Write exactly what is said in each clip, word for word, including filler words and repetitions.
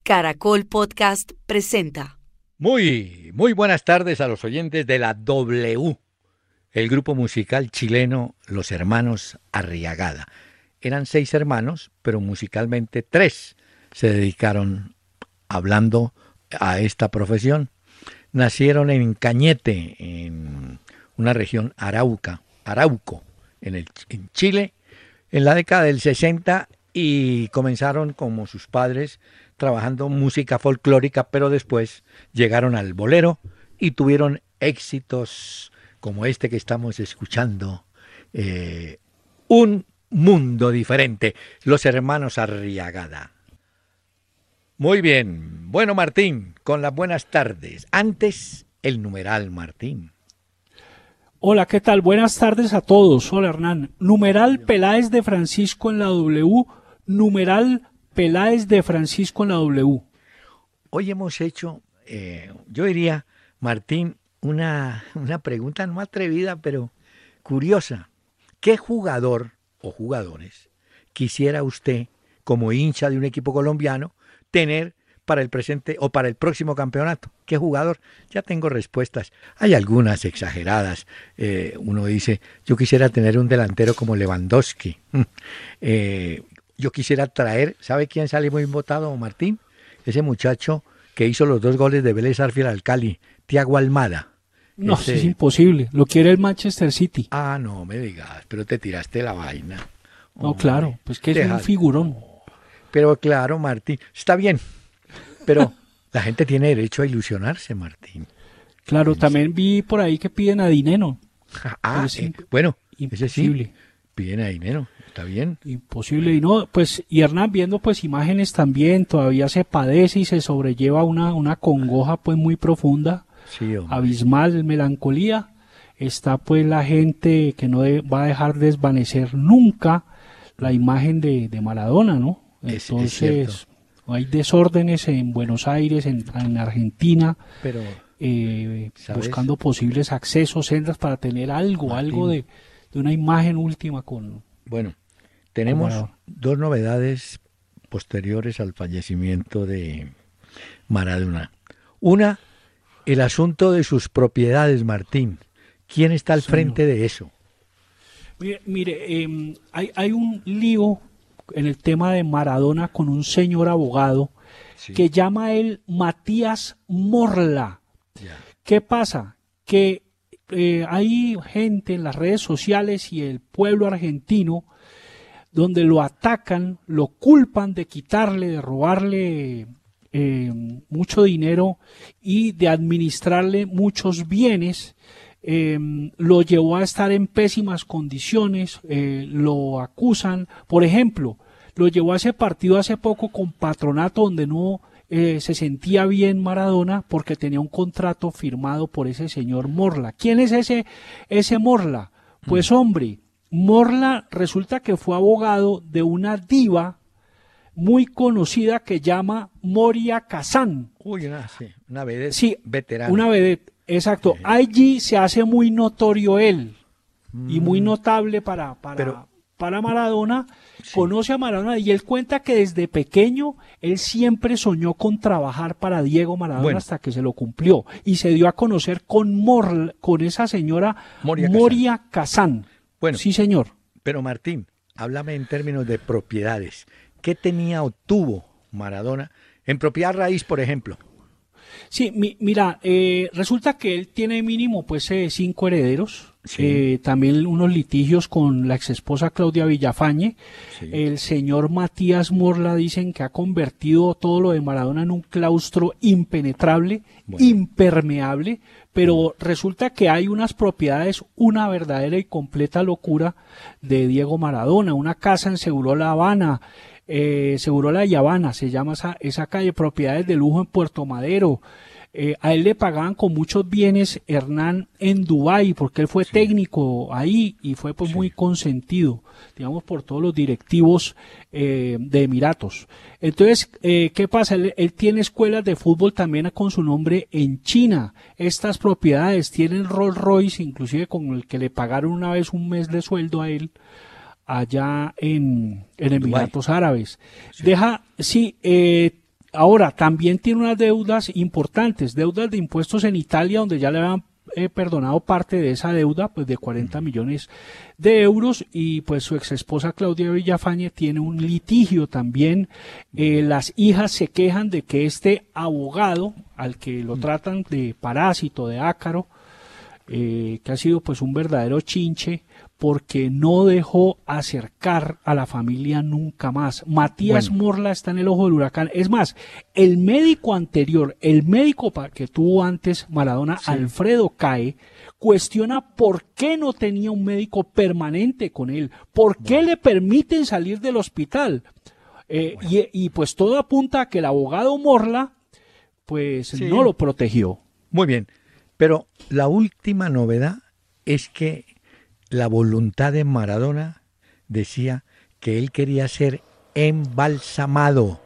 Caracol Podcast presenta. Muy, muy buenas tardes a los oyentes de la W, el grupo musical chileno Los Hermanos Arriagada. Eran seis hermanos, pero musicalmente tres se dedicaron hablando a esta profesión. Nacieron en Cañete, en una región Arauca, Arauco, en, el, en Chile, en la década del sesenta, y comenzaron como sus padres trabajando música folclórica, pero después llegaron al bolero y tuvieron éxitos como este que estamos escuchando, eh, Un Mundo Diferente, Los Hermanos Arriagada. Muy bien, bueno, Martín, con las buenas tardes. Antes, el numeral, Martín. Hola, ¿qué tal? Buenas tardes a todos. Hola, Hernán. Numeral Peláez de Francisco en la W, numeral Peláez de Francisco en la W. Hoy hemos hecho, eh, yo diría, Martín, una, una pregunta no atrevida, pero curiosa. ¿Qué jugador o jugadores quisiera usted, como hincha de un equipo colombiano, tener para el presente o para el próximo campeonato? ¿Qué jugador? Ya tengo respuestas. Hay algunas exageradas. Eh, uno dice, yo quisiera tener un delantero como Lewandowski. eh, yo quisiera traer, ¿sabe quién sale muy votado, Martín? Ese muchacho que hizo los dos goles de Vélez Sarsfield al Cali, Thiago Almada. No, Ese... es imposible. Lo quiere el Manchester City. Ah, no me digas, pero te tiraste la vaina. No, Hombre, claro, pues que es deja... un figurón. Pero claro, Martín, está bien. Pero la gente tiene derecho a ilusionarse, Martín. Claro, ¿sí? También vi por ahí que piden a Dinero. Ah, eh, bueno, imposible. Ese sí, piden a Dinero, está bien. Imposible. Y no, pues, y Hernán, viendo pues imágenes también, todavía se padece y se sobrelleva una, una congoja pues muy profunda, sí, abismal, melancolía. Está pues la gente que no de, va a dejar desvanecer nunca la imagen de, de Maradona, ¿no? Entonces... Es, es hay desórdenes en Buenos Aires, en, en Argentina, pero eh, buscando posibles accesos, sendas para tener algo, Martín, algo de, de una imagen última con... Bueno, tenemos con dos novedades posteriores al fallecimiento de Maradona. Una, el asunto de sus propiedades, Martín. ¿Quién está al sí, frente no. de eso? Mire, mire eh, hay, hay un lío en el tema de Maradona con un señor abogado sí. que llama a él Matías Morla. Yeah. ¿Qué pasa? Que eh, hay gente en las redes sociales y el pueblo argentino donde lo atacan, lo culpan de quitarle, de robarle eh, mucho dinero y de administrarle muchos bienes. Eh, lo llevó a estar en pésimas condiciones, eh, lo acusan, por ejemplo, lo llevó a ese partido hace poco con Patronato donde no eh, se sentía bien Maradona porque tenía un contrato firmado por ese señor Morla. ¿Quién es ese, ese Morla? Pues hombre, Morla resulta que fue abogado de una diva muy conocida que llama Moria Kazan. Uy, una, sí, una vedette sí, veterana. Una vedette. Exacto, allí se hace muy notorio él mm. y muy notable para, para, Pero, para Maradona, sí. conoce a Maradona y él cuenta que desde pequeño él siempre soñó con trabajar para Diego Maradona bueno. hasta que se lo cumplió y se dio a conocer con, Mor, con esa señora Moria, Moria Kazan. Bueno, sí señor. Pero Martín, háblame en términos de propiedades. ¿Qué tenía o tuvo Maradona en propiedad raíz, por ejemplo? Sí, mi, mira, eh, resulta que él tiene mínimo pues eh, cinco herederos, sí. eh, también unos litigios con la exesposa Claudia Villafañe, sí. el señor Matías Morla dicen que ha convertido todo lo de Maradona en un claustro impenetrable, bueno. impermeable, pero bueno. resulta que hay unas propiedades, una verdadera y completa locura de Diego Maradona, una casa en Segurola, La Habana, Eh, Segurola y Habana, se llama esa, esa calle, propiedades de lujo en Puerto Madero. Eh, a él le pagaban con muchos bienes Hernán en Dubái, porque él fue sí. técnico ahí y fue pues sí. muy consentido, digamos, por todos los directivos eh, de Emiratos. Entonces, eh, ¿qué pasa? Él, él tiene escuelas de fútbol también con su nombre en China. Estas propiedades tienen Rolls Royce, inclusive con el que le pagaron una vez un mes de sueldo a él, allá en, en Emiratos Árabes. Sí. Deja, sí, eh, ahora, también tiene unas deudas importantes, deudas de impuestos en Italia, donde ya le habían eh, perdonado parte de esa deuda, pues de cuarenta millones de euros, y pues su ex esposa Claudia Villafañe tiene un litigio también. Eh, las hijas se quejan de que este abogado, al que lo tratan de parásito, de ácaro, eh, que ha sido pues un verdadero chinche, porque no dejó acercar a la familia nunca más. Matías bueno. Morla está en el ojo del huracán. Es más, el médico anterior, el médico que tuvo antes Maradona, sí. Alfredo Cae, cuestiona por qué no tenía un médico permanente con él, por qué bueno. le permiten salir del hospital. Eh, bueno. y, y pues todo apunta a que el abogado Morla pues sí. no lo protegió. Muy bien, pero la última novedad es que la voluntad de Maradona decía que él quería ser embalsamado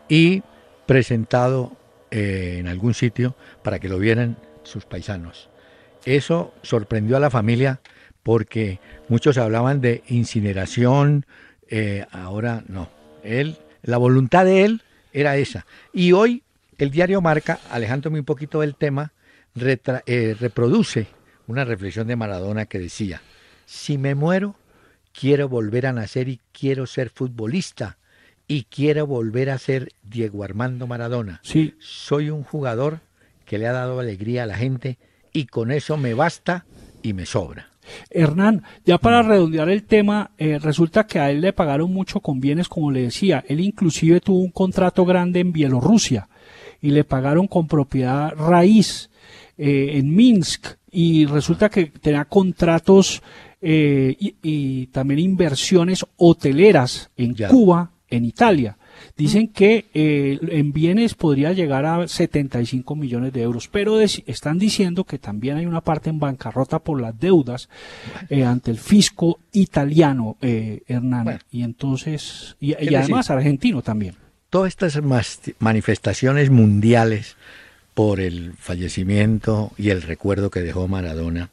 y presentado eh, en algún sitio para que lo vieran sus paisanos. Eso sorprendió a la familia porque muchos hablaban de incineración, eh, ahora no. Él, la voluntad de él era esa. Y hoy el diario Marca, alejándome un poquito del tema, retra, eh, reproduce una reflexión de Maradona que decía: si me muero, quiero volver a nacer y quiero ser futbolista y quiero volver a ser Diego Armando Maradona. Sí. Soy un jugador que le ha dado alegría a la gente y con eso me basta y me sobra. Hernán, ya para redondear el tema, eh, resulta que a él le pagaron mucho con bienes, como le decía. Él inclusive tuvo un contrato grande en Bielorrusia y le pagaron con propiedad raíz eh, en Minsk, y resulta que tenía contratos Eh, y, y también inversiones hoteleras en ya. Cuba, en Italia. Dicen que eh, en bienes podría llegar a setenta y cinco millones de euros, pero de, están diciendo que también hay una parte en bancarrota por las deudas eh, ante el fisco italiano, eh, Hernán, bueno, y entonces, y, y además decir, argentino también. Todas estas manifestaciones mundiales por el fallecimiento y el recuerdo que dejó Maradona,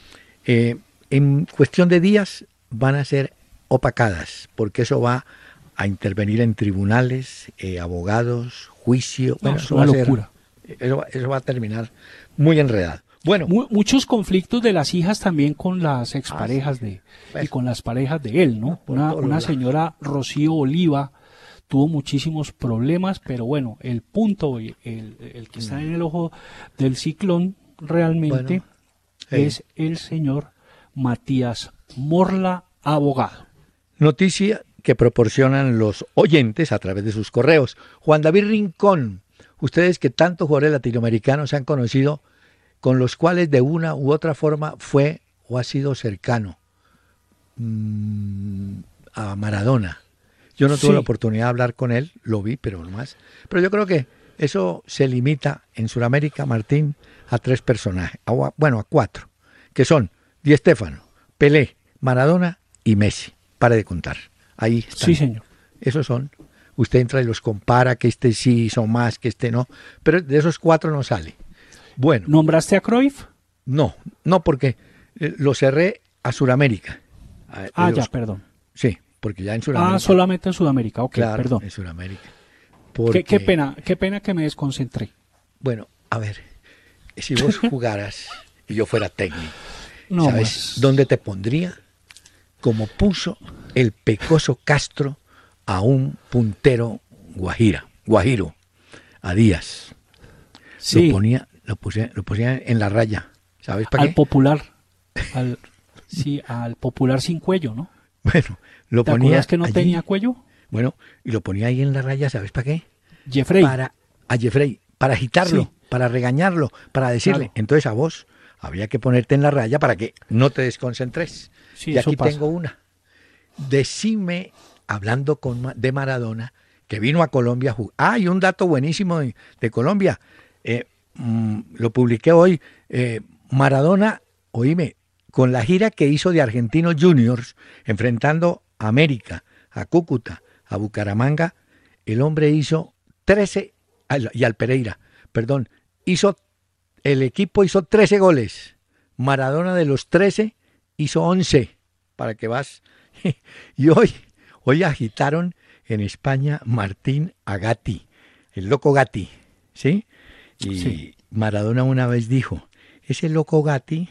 eh, en cuestión de días van a ser opacadas, porque eso va a intervenir en tribunales, eh, abogados, juicio. No, bueno, eso, va a ser, eso, eso va a terminar muy enredado. Bueno, Mu muchos conflictos de las hijas también con las exparejas ah, sí. de pues, y con las parejas de él, ¿no? Una, una señora Rocío Oliva tuvo muchísimos problemas, pero bueno, el punto, el, el que está en el ojo del ciclón realmente bueno, es sí. el señor Matías Morla, abogado. Noticia que proporcionan los oyentes a través de sus correos. Juan David Rincón, ustedes que tantos jugadores latinoamericanos han conocido, con los cuales de una u otra forma fue o ha sido cercano mmm, a Maradona. Yo no tuve sí. la oportunidad de hablar con él, lo vi, pero no más. Pero yo creo que eso se limita en Sudamérica, Martín, a tres personajes, a, bueno, a cuatro, que son Di Stéfano, Pelé, Maradona y Messi. Pare de contar. Ahí están. Sí, señor. Esos son. Usted entra y los compara, que este sí hizo más, que este no. Pero de esos cuatro no sale. Bueno. ¿Nombraste a Cruyff? No, no, porque eh, lo cerré a Sudamérica. A, ah, los, ya, perdón. Sí, porque ya en Sudamérica. Ah, solamente en Sudamérica, ok, claro, perdón. en Sudamérica. Porque... ¿Qué, qué pena, qué pena que me desconcentré. Bueno, a ver, si vos jugaras y yo fuera técnico, no, ¿sabes más. dónde te pondría? Como puso el Pecoso Castro a un puntero guajira, guajiro, a Díaz. Sí. Lo ponía, lo pusía, lo ponía en la raya, ¿sabes para qué? Al popular, al, sí, al popular sin cuello, ¿no? Bueno, lo ¿Te ponía acuerdas que no allí, tenía cuello? Bueno, y lo ponía ahí en la raya, ¿sabes para qué? Jeffrey. Para, a Jeffrey, para agitarlo, sí. para regañarlo, para decirle. Claro. Entonces a vos había que ponerte en la raya para que no te desconcentres. Sí, y aquí pasa. tengo una. Decime, hablando con, de Maradona, que vino a Colombia. Ah, y un dato buenísimo de, de Colombia. Eh, mmm, lo publiqué hoy. Eh, Maradona, oíme, con la gira que hizo de Argentinos Juniors, enfrentando a América, a Cúcuta, a Bucaramanga, el hombre hizo trece, y al Pereira, perdón, hizo, el equipo hizo trece goles. Maradona de los trece hizo once, para que vas. Y hoy, hoy agitaron en España Martín Agati, el loco Gatti, ¿sí? Y Sí. Maradona una vez dijo, ese loco Gatti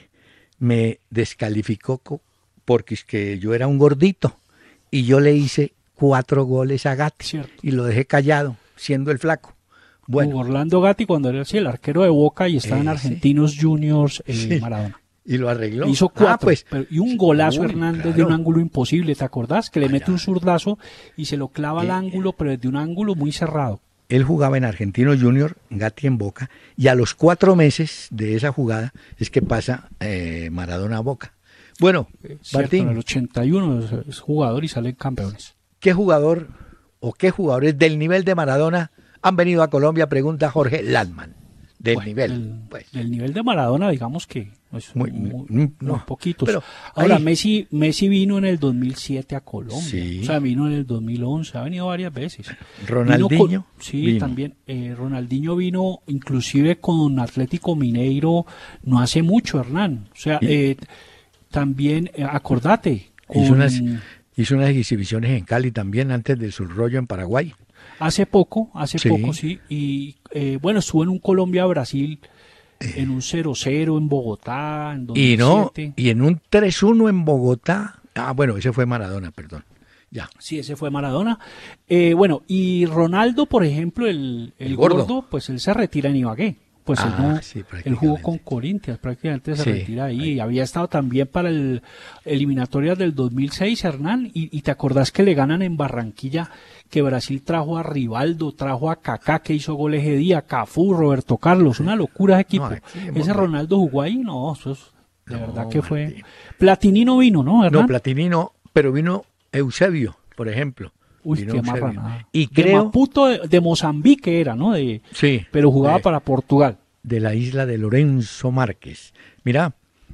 me descalificó co- porque es que yo era un gordito y yo le hice cuatro goles a Gatti Cierto. y lo dejé callado, siendo el flaco. Bueno. Bueno, Orlando Gatti cuando era sí, el arquero de Boca y estaba en Eh, Argentinos Juniors, eh, Sí. Maradona. y lo arregló. Hizo cuatro, Ah, pues, pero- y un sí, golazo uy, Hernández de claro. un ángulo imposible, ¿te acordás? Que le mete Allá. un zurdazo y se lo clava al Eh, ángulo, pero desde un ángulo muy cerrado. Él jugaba en Argentinos Junior, Gatti en Boca, y a los cuatro meses de esa jugada es que pasa eh, Maradona a Boca. Bueno, Cierto, Martín, en el ochenta y uno es, es jugador y salen campeones. ¿qué jugador o qué jugadores del nivel de Maradona han venido a Colombia? Pregunta Jorge Landman. Del Bueno, nivel. del, pues. del nivel de Maradona, digamos que es Muy- muy, muy- muy no, poquitos. pero Ahora, ahí- Messi, Messi vino en el dos mil siete a Colombia. Sí. O sea, vino en el dos mil once, ha venido varias veces. Ronaldinho Vino con- sí, vino. también. Eh, Ronaldinho vino inclusive con Atlético Mineiro no hace mucho, Hernán. O sea, Y- eh, también, eh, acordate, Hizo, con- unas, hizo unas exhibiciones en Cali también antes del surrollo en Paraguay. hace poco, hace Sí. poco, sí. Y eh, bueno, estuvo en un Colombia-Brasil en un cero cero en Bogotá, en Y no, dos mil siete. y en un tres uno en Bogotá. Ah, bueno, ese fue Maradona, perdón. Ya. Sí, ese fue Maradona. Eh, bueno, y Ronaldo, por ejemplo, el, el, El gordo. gordo, pues él se retira en Ibagué. Pues él, Ah, no, sí, él prácticamente. jugó con Corinthians, prácticamente se Sí, retira ahí. ahí. Había estado también para el eliminatorias del dos mil seis, Hernán, y, y te acordás que le ganan en Barranquilla, que Brasil trajo a Rivaldo, trajo a Kaká, que hizo goles ese día, Cafú, Roberto Carlos, una locura ese equipo. No, aquí hemos- Ese Ronaldo jugó ahí, no, eso es, de No, verdad que fue... Martín. Platini no vino, ¿no, Hernán? No, Platini no, pero vino Eusebio, por ejemplo. Uy, Vino qué Eusebio. marranada. Y De creo, Maputo, de, de Mozambique era, ¿no? De, sí, pero jugaba de, para Portugal. de la isla de Lorenzo Márquez. Mira,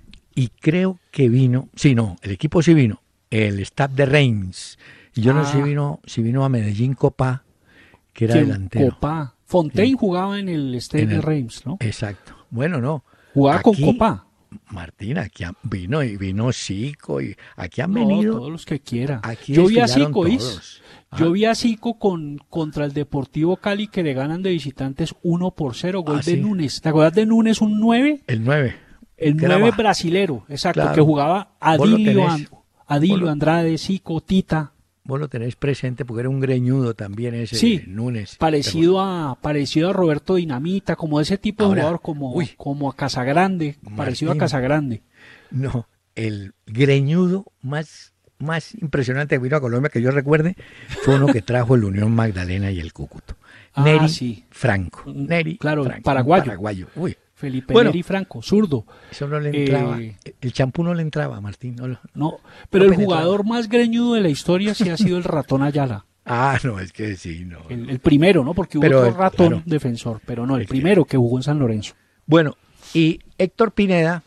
y creo que vino, sí, no, el equipo sí vino, el staff de Reims. Y yo no sé si Ah. vino, si vino a Medellín Copa, que era ¿Quién? delantero. Copa. Fontaine Sí. jugaba en el Stade En de el- Reims, ¿no? Exacto. Bueno, no. Jugaba con Aquí, Copa. Martín, aquí han- vino y vino Zico y aquí han No, venido. todos los que quiera. Aquí Yo vi a desfilaron Zico, ¿is? todos. Ah. Yo vi a Zico con, contra el Deportivo Cali que le ganan de visitantes uno por cero, gol Ah, de sí. Núñez. ¿Te acuerdas de Núñez, un nueve? El nueve. El que era nueve baja. brasilero, exacto, Claro. que jugaba Vos lo Adilio, tenés. An- Adilio Vos lo- Andrade, Zico, Tita. Vos lo tenés presente porque era un greñudo también ese Sí, Núñez. Parecido a, parecido a Roberto Dinamita, como ese tipo de Ahora, jugador, como, uy. como a Casagrande, parecido a Martín. Casagrande. No, el greñudo más, más impresionante que vino a Colombia que yo recuerde fue uno que trajo el Unión Magdalena y el Cúcuto. Ah, Neri sí. Franco. Mm, Neri claro, Franco, un paraguayo. paraguayo. Uy, Felipe Bueno. Neri Franco, zurdo. eso no le entraba. Eh, El champú no le entraba, Martín. No lo- No, pero No el penetraba. jugador más greñudo de la historia sí ha sido el ratón Ayala. Ah, no, es que sí, no. El, el primero, ¿no? Porque hubo Pero otro el- ratón claro. defensor, pero no, el El que- primero que jugó en San Lorenzo. Bueno, y Héctor Pineda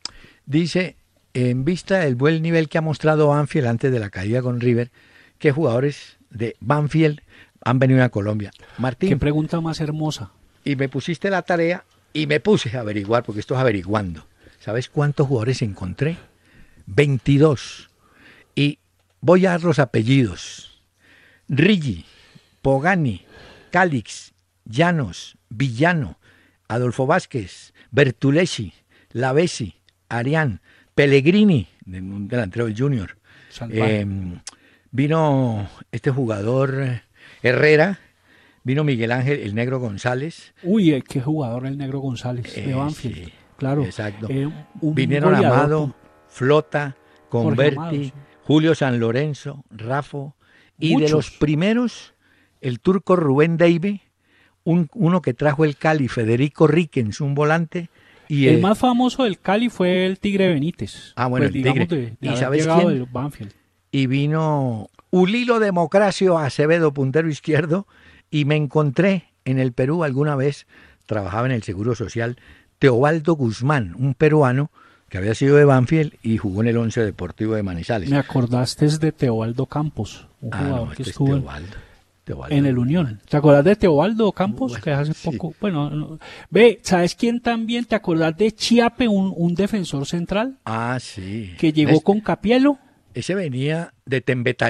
dice, en vista del buen nivel que ha mostrado Banfield antes de la caída con River, ¿qué jugadores de Banfield han venido a Colombia? Martín, Qué pregunta más hermosa. y me pusiste la tarea y me puse a averiguar, porque esto es averiguando. ¿Sabes cuántos jugadores encontré? veintidós. Y voy a dar los apellidos. Rigi, Pogani, Calix, Llanos, Villano, Adolfo Vázquez, Bertulesi, Lavesi, Arián, Pellegrini, de un delantero del Junior. Salvaje. Eh, vino este jugador eh, Herrera, vino Miguel Ángel, el Negro González. Uy, eh, qué jugador el Negro González de Eh, Banfield. sí, claro. exacto. Eh, un Vinieron goleador, Amado, Flota, Converti, Amado, sí. Julio San Lorenzo, Rafo, y de Muchos. los primeros, el turco Rubén Deive, un, uno que trajo el Cali, Federico Ríquens, un volante, y El eh, más famoso del Cali fue el Tigre Benítez. Ah, bueno, Pues, el digamos, Tigre. de- de ¿Y haber sabes llegado quién? del Banfield. y vino Ulilo Democracio Acevedo, puntero izquierdo, y me encontré en el Perú alguna vez, trabajaba en el Seguro Social, Teobaldo Guzmán, un peruano que había sido de Banfield y jugó en el Once Deportivo de Manizales. Me acordaste es de Teobaldo Campos, un Ah, jugador no, que este es estuvo en- Teobaldo. Teobaldo. en el Unión. ¿Te acordás de Teobaldo Campos? Bueno, que hace sí. poco. Bueno, no. Ve, ¿sabes quién también? ¿Te acordás de Chiape, un, un defensor central Ah, sí. que llegó ¿Ves? con Capielo? Ese venía de Tembetarí.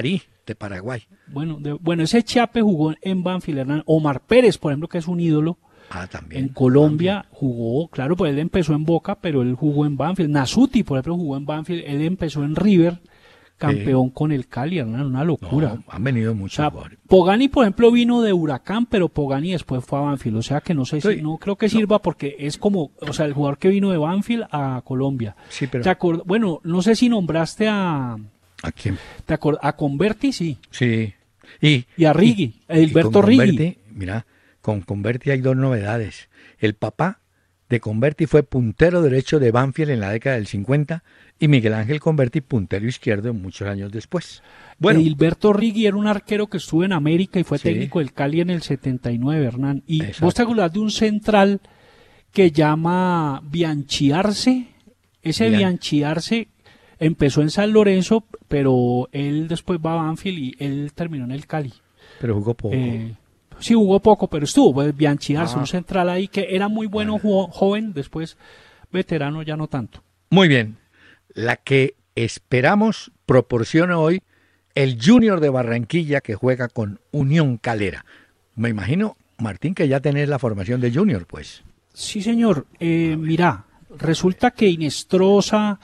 de Paraguay. Bueno, de, bueno, ese Chiape jugó en Banfield, Hernán. Omar Pérez, por ejemplo, que es un ídolo. Ah, también. En Colombia Banfield. Jugó, claro, pues él empezó en Boca, pero él jugó en Banfield. Nasuti, por ejemplo, jugó en Banfield, él empezó en River, campeón eh, con el Cali, Hernán, una locura. No, han venido muchos. O sea, Pogani, por ejemplo, vino de Huracán, pero Pogani después fue a Banfield, o sea que no sé si, sí, no creo que sirva no. porque es como, o sea, el jugador que vino de Banfield a Colombia. Sí, pero... ¿Te acord... Bueno, no sé si nombraste a... ¿A quién? ¿Te acord... A Converti, sí. Sí. Y, y a Riggi, y, Edilberto Riggi. Mira, con Converti hay dos novedades. El papá de Converti fue puntero derecho de Banfield en la década del cincuenta y Miguel Ángel Converti puntero izquierdo muchos años después. Bueno, Edilberto Riggi era un arquero que estuvo en América y fue sí. técnico del Cali en el setenta y nueve, Hernán. Y Exacto. vos te acordás de un central que llama Bianchiarse. Ese Bian... Bianchiarse empezó en San Lorenzo, pero él después va a Banfield y él terminó en el Cali. Pero jugó poco. Eh, Sí, jugó poco, pero estuvo, pues, Bianchiarse, ah. un central ahí que era muy bueno, bueno. joven, después veterano ya no tanto. Muy bien, la que esperamos proporciona hoy el Junior de Barranquilla que juega con Unión Calera. Me imagino, Martín, que ya tenés la formación de Junior, pues. Sí, señor. Eh, mira, resulta que Inestrosa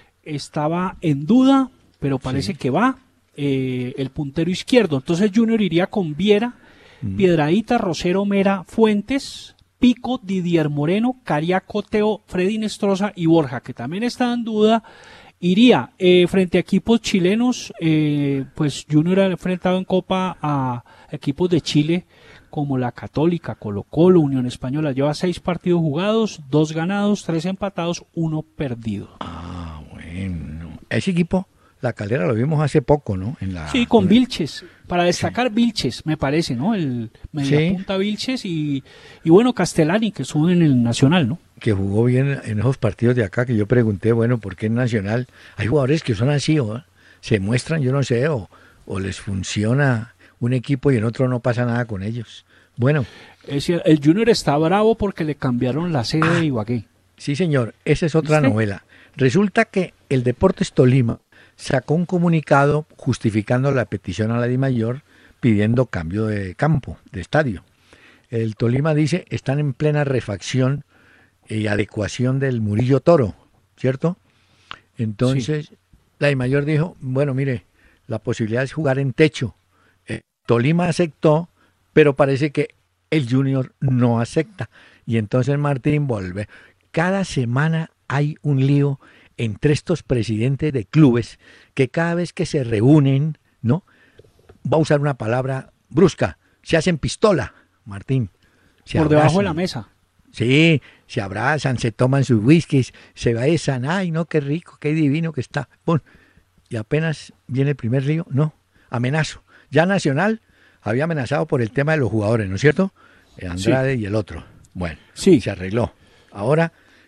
estaba en duda, pero parece sí. que va eh, el puntero izquierdo. Entonces Junior iría con Viera, Piedradita, Rosero, Mera, Fuentes, Pico, Didier Moreno, Cariaco, Teo, Freddy Nestroza y Borja, que también está en duda. Iría eh, frente a equipos chilenos, eh, pues Junior ha enfrentado en Copa a equipos de Chile como la Católica, Colo Colo, Unión Española. Lleva seis partidos jugados, dos ganados, tres empatados, uno perdido. Ah, bueno. Ese equipo, la Calera, lo vimos hace poco, ¿no? En la... Sí, con Vilches. Para destacar sí. Vilches, me parece, ¿no? El mediapunta sí. Vilches y, y bueno, Castellani, que estuvo en el Nacional, ¿no? Que jugó bien en esos partidos de acá, que yo pregunté, bueno, ¿por qué en Nacional? Hay jugadores que son así, ¿o? Se muestran, yo no sé, o, o les funciona un equipo y en otro no pasa nada con ellos. Bueno. Es decir, el Junior está bravo porque le cambiaron la sede ah, de Ibagué. Sí, señor, esa es otra ¿Viste? novela. Resulta que el Deportes Tolima sacó un comunicado justificando la petición a la DIMAYOR pidiendo cambio de campo, de estadio. El Tolima dice, están en plena refacción y adecuación del Murillo Toro, ¿cierto? Entonces, sí. la DIMAYOR dijo, bueno, mire, la posibilidad es jugar en techo. Eh, Tolima aceptó, pero parece que el Junior no acepta. Y entonces Martín vuelve. Cada semana hay un lío entre estos presidentes de clubes que cada vez que se reúnen, ¿no? Va a usar una palabra brusca, se hacen pistola, Martín. Se Por abrazan. debajo de la mesa. Sí, se abrazan, se toman sus whiskies, se besan, ay, no, qué rico, qué divino que está. Bueno, y apenas viene el primer lío, no, amenazo. Ya Nacional había amenazado por el tema de los jugadores, ¿no es cierto? Andrade sí. y el otro. Bueno, sí. se arregló. Ahora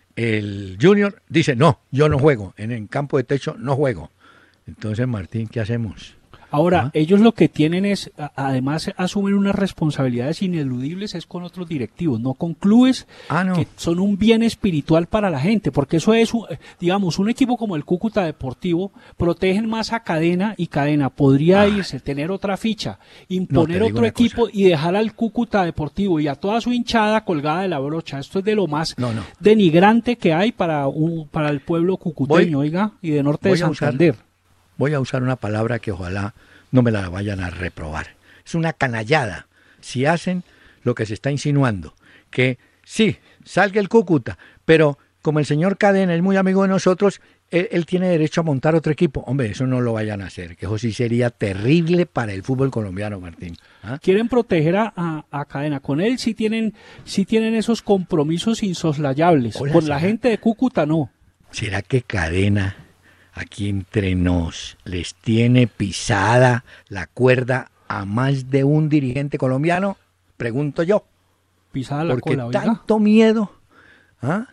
el Junior dice, no, yo no juego, en el campo de techo no juego. Entonces, Martín, ¿qué hacemos? Ahora, ¿Ah? ellos lo que tienen es, además, asumen unas responsabilidades ineludibles es con otros directivos, no con clubes ah, no. que son un bien espiritual para la gente, porque eso es, digamos, un equipo como el Cúcuta Deportivo, protegen más a Cadena y Cadena podría ah. irse, tener otra ficha, imponer no, otro equipo cosa. y dejar al Cúcuta Deportivo y a toda su hinchada colgada de la brocha. Esto es de lo más no, no. denigrante que hay para, un, para el pueblo cucuteño, voy, oiga, y de norte de Santander. Usar... Voy a usar una palabra que ojalá no me la vayan a reprobar. Es una canallada si hacen lo que se está insinuando. Que sí, salga el Cúcuta, pero como el señor Cadena es muy amigo de nosotros, él, él tiene derecho a montar otro equipo. Hombre, eso no lo vayan a hacer, que eso sí sería terrible para el fútbol colombiano, Martín. ¿Ah? Quieren proteger a, a, a Cadena. Con él sí tienen, sí tienen esos compromisos insoslayables. Hola, Con ¿será? la gente de Cúcuta no. ¿Será que Cadena... aquí entre nos les tiene pisada la cuerda a más de un dirigente colombiano? Pregunto yo. Pisada la Porque cola, oiga. tanto miedo. ¿Ah?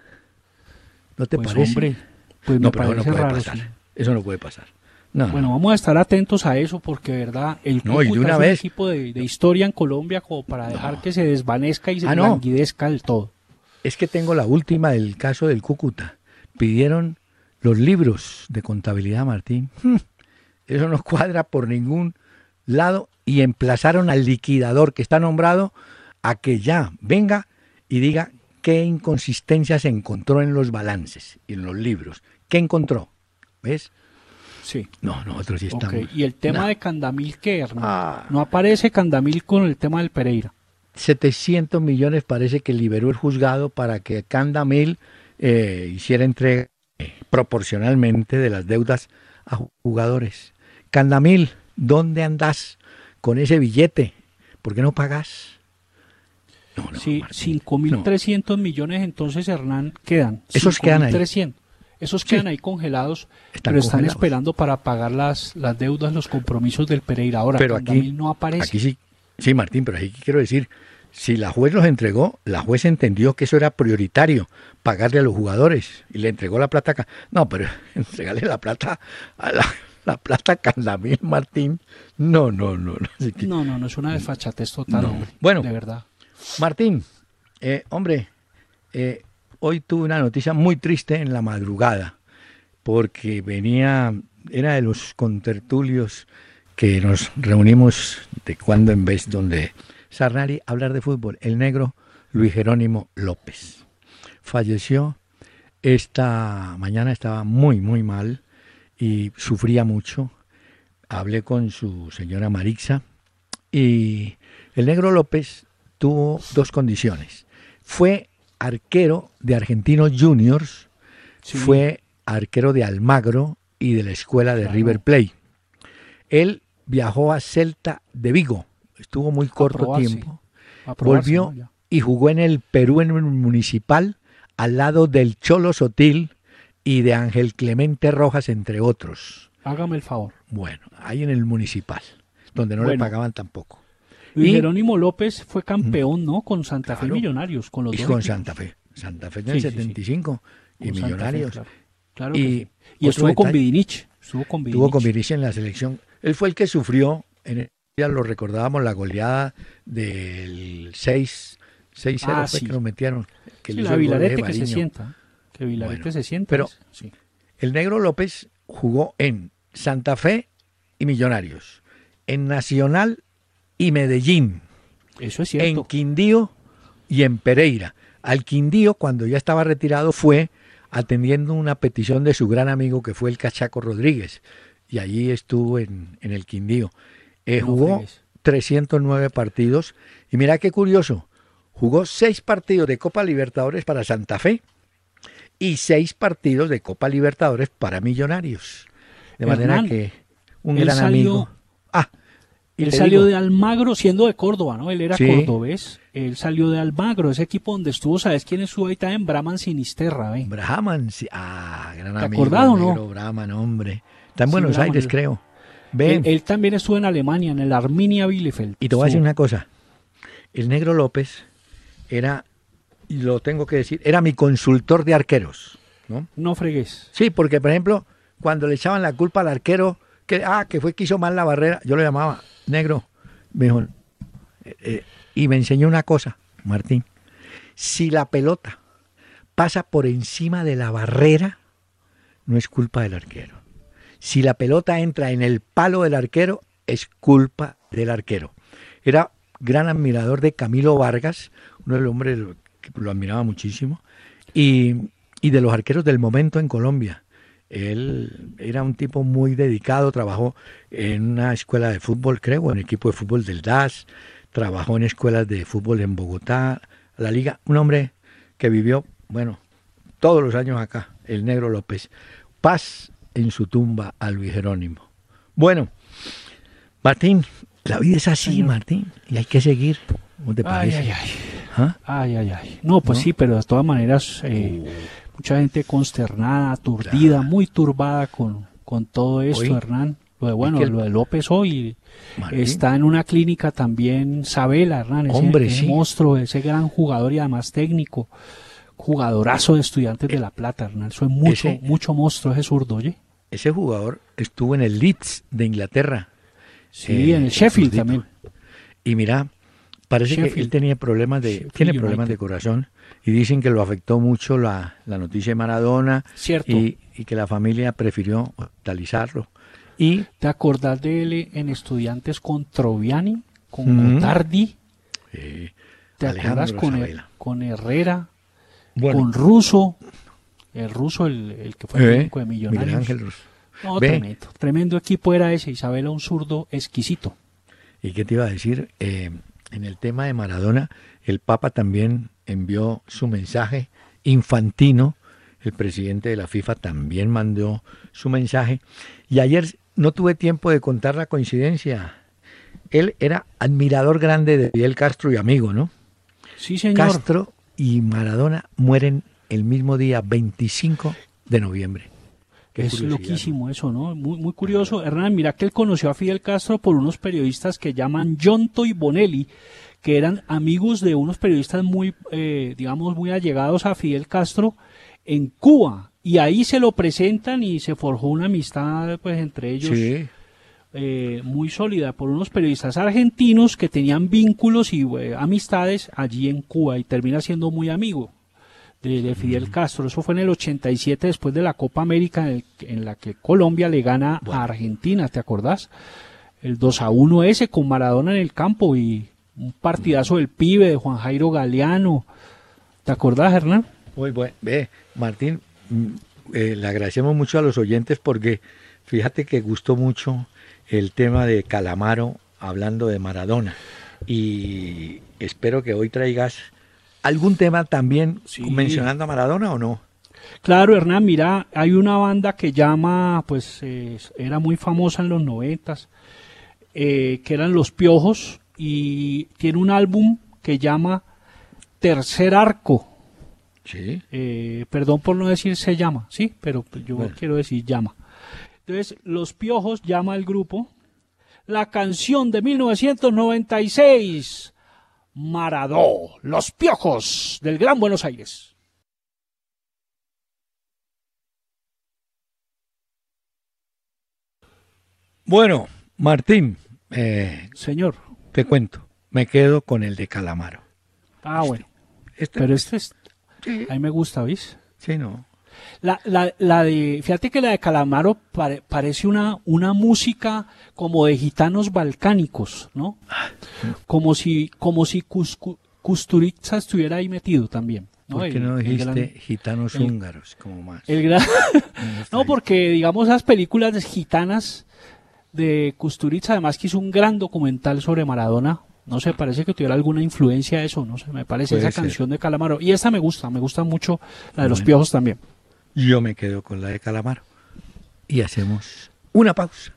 ¿No te pues parece? Hombre, pues no, me pero parece eso no puede raro, pasar. sí. Eso no puede pasar. No, bueno, no. vamos a estar atentos a eso porque, verdad, el no, y de una es un vez... equipo de, de historia en Colombia como para dejar no. que se desvanezca y se ah, no. languidezca del todo. Es que tengo la última del caso del Cúcuta. Pidieron los libros de contabilidad, Martín. Eso no cuadra por ningún lado y emplazaron al liquidador que está nombrado a que ya venga y diga qué inconsistencias encontró en los balances y en los libros. ¿Qué encontró? ¿Ves? Sí. No, nosotros sí estamos. Okay. ¿Y el tema no. de Candamil qué, Hernán? Ah. No aparece Candamil con el tema del Pereira. setecientos millones parece que liberó el juzgado para que Candamil eh, hiciera entrega eh, proporcionalmente de las deudas a jugadores. Candamil, ¿dónde andás con ese billete? ¿Por qué no pagás? No, no, sí, cinco mil trescientos no. millones entonces, Hernán, quedan. Esos quedan ahí. Esos quedan sí. ahí congelados, están pero están congelados. Esperando para pagar las, las deudas, los compromisos del Pereira. Ahora, pero aquí no aparece. Aquí sí, sí, Martín, pero aquí quiero decir, si la juez los entregó, la juez entendió que eso era prioritario, pagarle a los jugadores, y le entregó la plata acá. No, pero entregarle la plata a la, la plata a Candamil, Martín. No, no, no. No, así que, no, no, no, es una desfachatez total, no. hombre, bueno, de verdad. Martín, eh, hombre, eh, hoy tuve una noticia muy triste en la madrugada, porque venía, era de los contertulios que nos reunimos de cuando en vez, donde Sarnari hablar de fútbol, el negro Luis Jerónimo López. Falleció esta mañana, estaba muy, muy mal y sufría mucho. Hablé con su señora Marixa y el negro López tuvo dos condiciones. Fue arquero de Argentinos Juniors, sí. Fue arquero de Almagro y de la escuela de claro. River Plate. Él viajó a Celta de Vigo, estuvo muy corto probarse, tiempo, volvió ¿no? y jugó en el Perú en el Municipal, al lado del Cholo Sotil y de Ángel Clemente Rojas, entre otros. Hágame el favor. Bueno, ahí en el Municipal, donde no bueno. le pagaban tampoco. Luis y Jerónimo López fue campeón, ¿no? Con Santa Fe claro. Millonarios. Con los y dos con equipos. Santa Fe. Santa Fe en el sí, setenta y cinco sí, sí. y con Millonarios. Fe, claro. Claro y, sí. y estuvo detalle, con Vidinich. Estuvo con Vidinich. Estuvo con Vidinich en la selección. Él fue el que sufrió, en el, ya lo recordábamos, la goleada del seis cero ah, fue sí. que nos metieron. Que sí, la Vilarete que se sienta. Que Vilarete bueno, se sienta. Pero sí. el negro López jugó en Santa Fe y Millonarios, en Nacional y Medellín, eso es cierto, en Quindío y en Pereira. Al Quindío, cuando ya estaba retirado, fue atendiendo una petición de su gran amigo que fue el Cachaco Rodríguez, y allí estuvo en, en el Quindío. Eh, no jugó fregues. trescientos nueve partidos, y mira qué curioso, jugó seis partidos de Copa Libertadores para Santa Fe y seis partidos de Copa Libertadores para Millonarios. De Hernán, manera que un gran salió... amigo. Ah, Él salió digo, de Almagro siendo de Córdoba, ¿no? Él era sí. cordobés. Él salió de Almagro, ese equipo donde estuvo, ¿sabes quién estuvo ahí también? Brahman Sinisterra, ¿eh? Brahman, ah, gran ¿Te amigo. acordado, no? Brahman, hombre. Está en Buenos sí, Brahman, Aires, él, creo. Ven. Él, él también estuvo en Alemania, en el Arminia Bielefeld. Y te voy a estuvo. decir una cosa. El negro López era, y lo tengo que decir, era mi consultor de arqueros, ¿no? No fregues. Sí, porque, por ejemplo, cuando le echaban la culpa al arquero, que, ah, que fue que hizo mal la barrera, yo lo llamaba, negro, mejor. Eh, eh, y me enseñó una cosa, Martín. Si la pelota pasa por encima de la barrera, no es culpa del arquero. Si la pelota entra en el palo del arquero, es culpa del arquero. Era gran admirador de Camilo Vargas, uno de los hombres que lo admiraba muchísimo, y, y de los arqueros del momento en Colombia. Él era un tipo muy dedicado, trabajó en una escuela de fútbol, creo, en el equipo de fútbol del D A S, trabajó en escuelas de fútbol en Bogotá, la liga, un hombre que vivió, bueno, todos los años acá, el negro López. Paz en su tumba a Luis Jerónimo. Bueno, Martín, la vida es así, Señor. Martín, y hay que seguir. ¿Cómo te parece? Ay, ay, ay. ¿Ah? Ay, ay, ay. No, pues ¿no? sí, pero de todas maneras, eh, uh. mucha gente consternada, aturdida, claro. muy turbada con, con todo esto, hoy, Hernán. Lo de, bueno, el... lo de López hoy Martín. Está en una clínica también, Sabela, Hernán, ese, Hombre, ese sí. monstruo, ese gran jugador y además técnico, jugadorazo de Estudiantes eh, de La Plata, Hernán. Eso es mucho, ese, mucho monstruo ese zurdo, ¿oye? Ese jugador estuvo en el Leeds de Inglaterra. Sí, eh, en el Sheffield también. Y mira, parece Sheffield. que él tenía problemas de, Sheffield tiene problemas United. de corazón y dicen que lo afectó mucho la, la noticia de Maradona Cierto. Y, y que la familia prefirió hospitalizarlo. Y ¿te acordás de él en Estudiantes con Troviani, con uh-huh. Gotardi? Sí. ¿Te acuerdas con, el, con Herrera, bueno. con Russo? El Russo, el, el que fue el técnico eh, de Millonarios. Miguel Ángel Russo. No, tremendo, tremendo equipo era ese. Isabela, un zurdo exquisito. ¿Y qué te iba a decir? Eh, en el tema de Maradona, el Papa también envió su mensaje. Infantino, el presidente de la FIFA, también mandó su mensaje. Y ayer no tuve tiempo de contar la coincidencia. Él era admirador grande de Fidel Castro y amigo, ¿no? Sí, señor. Castro y Maradona mueren el mismo día, veinticinco de noviembre. Qué es loquísimo, ¿no? Eso, ¿no? Muy, muy curioso. Hernán, mira que él conoció a Fidel Castro por unos periodistas que llaman Yonto y Bonelli, que eran amigos de unos periodistas muy, eh, digamos, muy allegados a Fidel Castro en Cuba. Y ahí se lo presentan y se forjó una amistad, pues, entre ellos. Sí. Eh, muy sólida por unos periodistas argentinos que tenían vínculos y eh, amistades allí en Cuba, y termina siendo muy amigo de, de Fidel Castro. Eso fue en el ochenta y siete, después de la Copa América, en, el, en la que Colombia le gana bueno. a Argentina, ¿te acordás? El dos a uno ese con Maradona en el campo y un partidazo del pibe de Juan Jairo Galeano. ¿Te acordás, Hernán? Muy bueno. Ve, Martín, eh, le agradecemos mucho a los oyentes porque fíjate que gustó mucho el tema de Calamaro hablando de Maradona, y espero que hoy traigas algún tema también sí. mencionando a Maradona, ¿o no? Claro, Hernán, mira, hay una banda que llama, pues eh, era muy famosa en los noventas, eh, que eran Los Piojos, y tiene un álbum que llama Tercer Arco. Sí. Eh, perdón por no decir se llama, sí, pero yo bueno. quiero decir llama. Entonces, Los Piojos llama al grupo. La canción de mil novecientos noventa y seis, Maradó, Los Piojos, del Gran Buenos Aires. Bueno, Martín, eh, señor, te cuento, me quedo con el de Calamaro. Ah, este, bueno, este, pero este es, sí. a mí me gusta, ¿ves? Sí, no. La, la, la de, fíjate que la de Calamaro pare, parece una, una música como de gitanos balcánicos, ¿no? Como si, como si Cuscu, Kusturica estuviera ahí metido también, ¿no? ¿Por qué el, no dijiste gran, gitanos el, húngaros, como más? El gran, no, porque digamos esas películas de gitanas de Kusturica, además que hizo un gran documental sobre Maradona. No sé, parece que tuviera alguna influencia de eso, no sé, me parece Puede esa ser. canción de Calamaro. Y esta me gusta, me gusta mucho la de Los bueno. Piojos también. Yo me quedo con la de Calamaro. Y hacemos una pausa.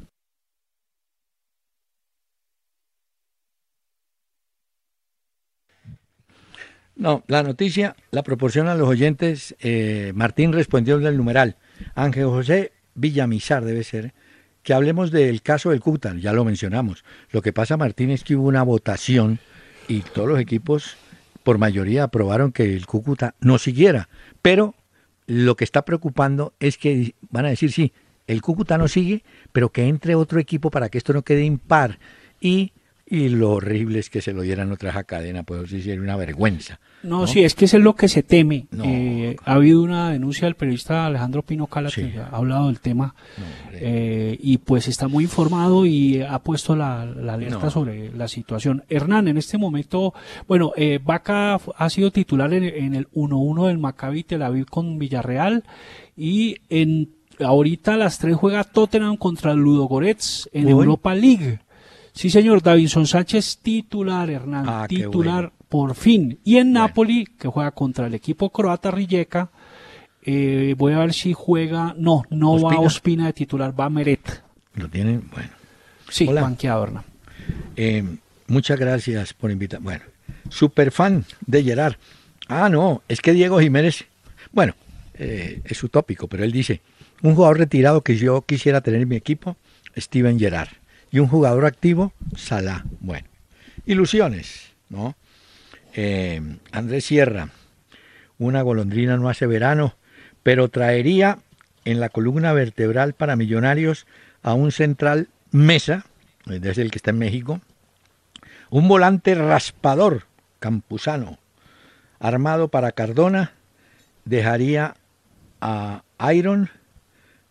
No, la noticia la proporcionan los oyentes. Eh, Martín respondió del numeral. Ángel José Villamizar debe ser. Que hablemos del caso del Cúcuta, ya lo mencionamos. Lo que pasa, Martín, es que hubo una votación y todos los equipos por mayoría aprobaron que el Cúcuta no siguiera. Pero lo que está preocupando es que van a decir, sí, el Cúcuta no sigue, pero que entre otro equipo para que esto no quede impar. Y, y lo horrible es que se lo dieran otra cadena, pues sí, sería una vergüenza. No, ¿no? sí, es que eso es lo que se teme. No, eh, ha habido una denuncia del periodista Alejandro Pino Cala, sí. que ha hablado del tema, no, eh, y pues está muy informado y ha puesto la, la alerta no. sobre la situación. Hernán, en este momento, bueno, eh, Vaca ha sido titular en, en el uno uno del Maccabi Tel Aviv con Villarreal, y en ahorita a las tres juega Tottenham contra el Ludogorets en Uy. Europa League. Sí, señor, Davinson Sánchez titular, Hernán, ah, titular bueno. por fin. Y en bueno. Napoli, que juega contra el equipo croata Rijeka, eh, voy a ver si juega, no, no Ospina. va Ospina de titular, va Meret. Lo tienen, bueno. Sí, Hola. banqueado, Hernán. Eh, muchas gracias por invitar. Bueno, super fan de Gerard. Ah, no, es que Diego Jiménez, bueno, eh, es utópico, pero él dice, un jugador retirado que yo quisiera tener en mi equipo, Steven Gerrard. Y un jugador activo, Salah. Bueno, ilusiones, ¿no? Eh, Andrés Sierra, una golondrina no hace verano, pero traería en la columna vertebral para Millonarios a un central Mesa, desde el que está en México, un volante raspador, Campuzano, armado para Cardona, dejaría a Iron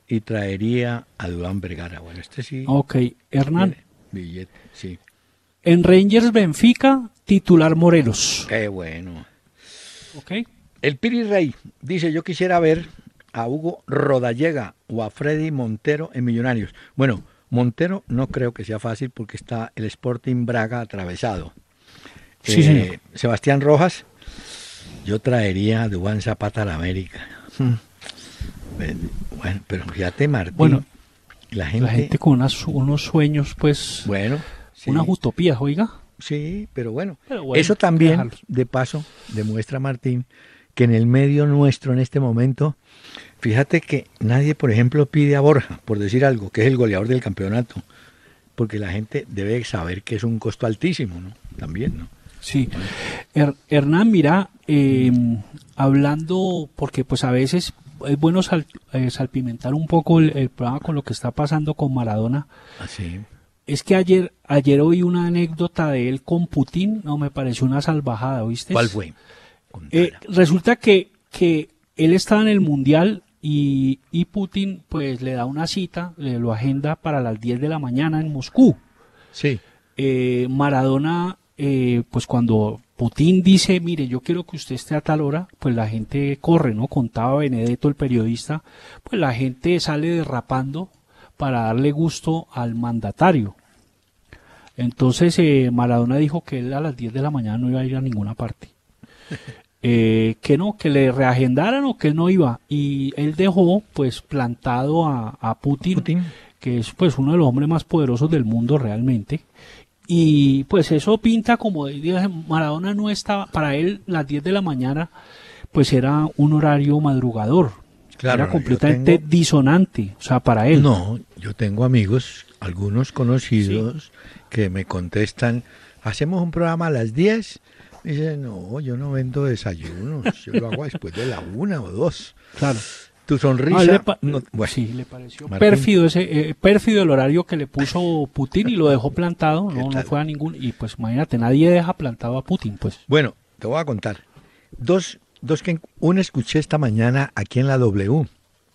y traería a Duván Vergara. Bueno, este sí. Ok, Hernán. Billete, sí. En Rangers Benfica, titular Morelos. Qué bueno. Ok. El Piri Rey dice, yo quisiera ver a Hugo Rodallega o a Freddy Montero en Millonarios. Bueno, Montero no creo que sea fácil porque está el Sporting Braga atravesado. Sí, eh, señor. Sebastián Rojas, yo traería a Duván Zapata a la América. Bueno, pero fíjate, Martín, Bueno, la gente, la gente con unas, unos sueños, pues, bueno, sí, unas utopías, oiga. sí, pero bueno, Pero bueno, eso también, déjalos. de paso, demuestra, Martín, que en el medio nuestro en este momento, fíjate que nadie, por ejemplo, pide a Borja, por decir algo, que es el goleador del campeonato, porque la gente debe saber que es un costo altísimo, ¿no? También, ¿no? Sí. Her- Hernán, mira, eh, hablando, porque pues a veces es bueno sal- eh, salpimentar un poco el, el programa con lo que está pasando con Maradona. Así. Es que ayer ayer oí una anécdota de él con Putin, no me pareció una salvajada, ¿oíste? ¿Cuál fue? Eh, resulta que, que él estaba en el Mundial y, y Putin pues le da una cita, le lo agenda para las diez de la mañana en Moscú. Sí. Eh, Maradona, eh, pues cuando Putin dice, mire, yo quiero que usted esté a tal hora, pues la gente corre, ¿no? Contaba Benedetto, el periodista, pues la gente sale derrapando para darle gusto al mandatario. Entonces eh, Maradona dijo que él a las diez de la mañana no iba a ir a ninguna parte. Eh, que no, que le reagendaran o que él no iba. Y él dejó pues plantado a, a Putin, Putin. que es pues uno de los hombres más poderosos del mundo realmente. Y pues eso pinta como dije, Maradona no estaba, para él las diez de la mañana pues era un horario madrugador. Claro, era completamente tengo... disonante, o sea, para él. No, yo tengo amigos, algunos conocidos, sí, que me contestan, hacemos un programa a las diez. Dicen, no, yo no vendo desayunos, yo lo hago después de la una o dos. Claro. Tu sonrisa... No, pa no, bueno, sí, le pareció Martín. pérfido ese eh, pérfido el horario que le puso Putin y lo dejó plantado, no, no fue a ningún... Y pues imagínate, nadie deja plantado a Putin, pues. Bueno, te voy a contar. Dos, dos que... Una escuché esta mañana aquí en la W.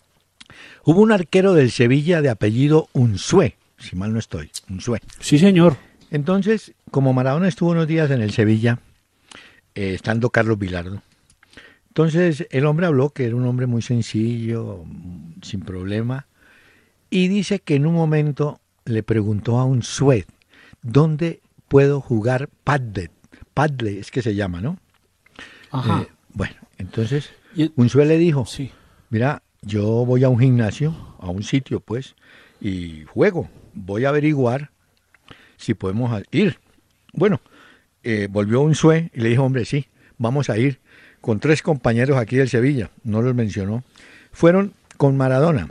Hubo un arquero del Sevilla de apellido Unzué, si mal no estoy, Unzué. Sí, señor. Entonces, como Maradona estuvo unos días en el Sevilla, eh, estando Carlos Vilardo, entonces el hombre habló que era un hombre muy sencillo, sin problema, y dice que en un momento le preguntó a Unzué, ¿dónde puedo jugar pádel? Pádel es que se llama, ¿no? Ajá. Eh, bueno, entonces Y- Unzué le dijo, Sí. mira, yo voy a un gimnasio, a un sitio pues, y juego, voy a averiguar si podemos ir. Bueno, eh, volvió Unzué y le dijo, hombre, sí, vamos a ir con tres compañeros aquí del Sevilla, no los mencionó. Fueron con Maradona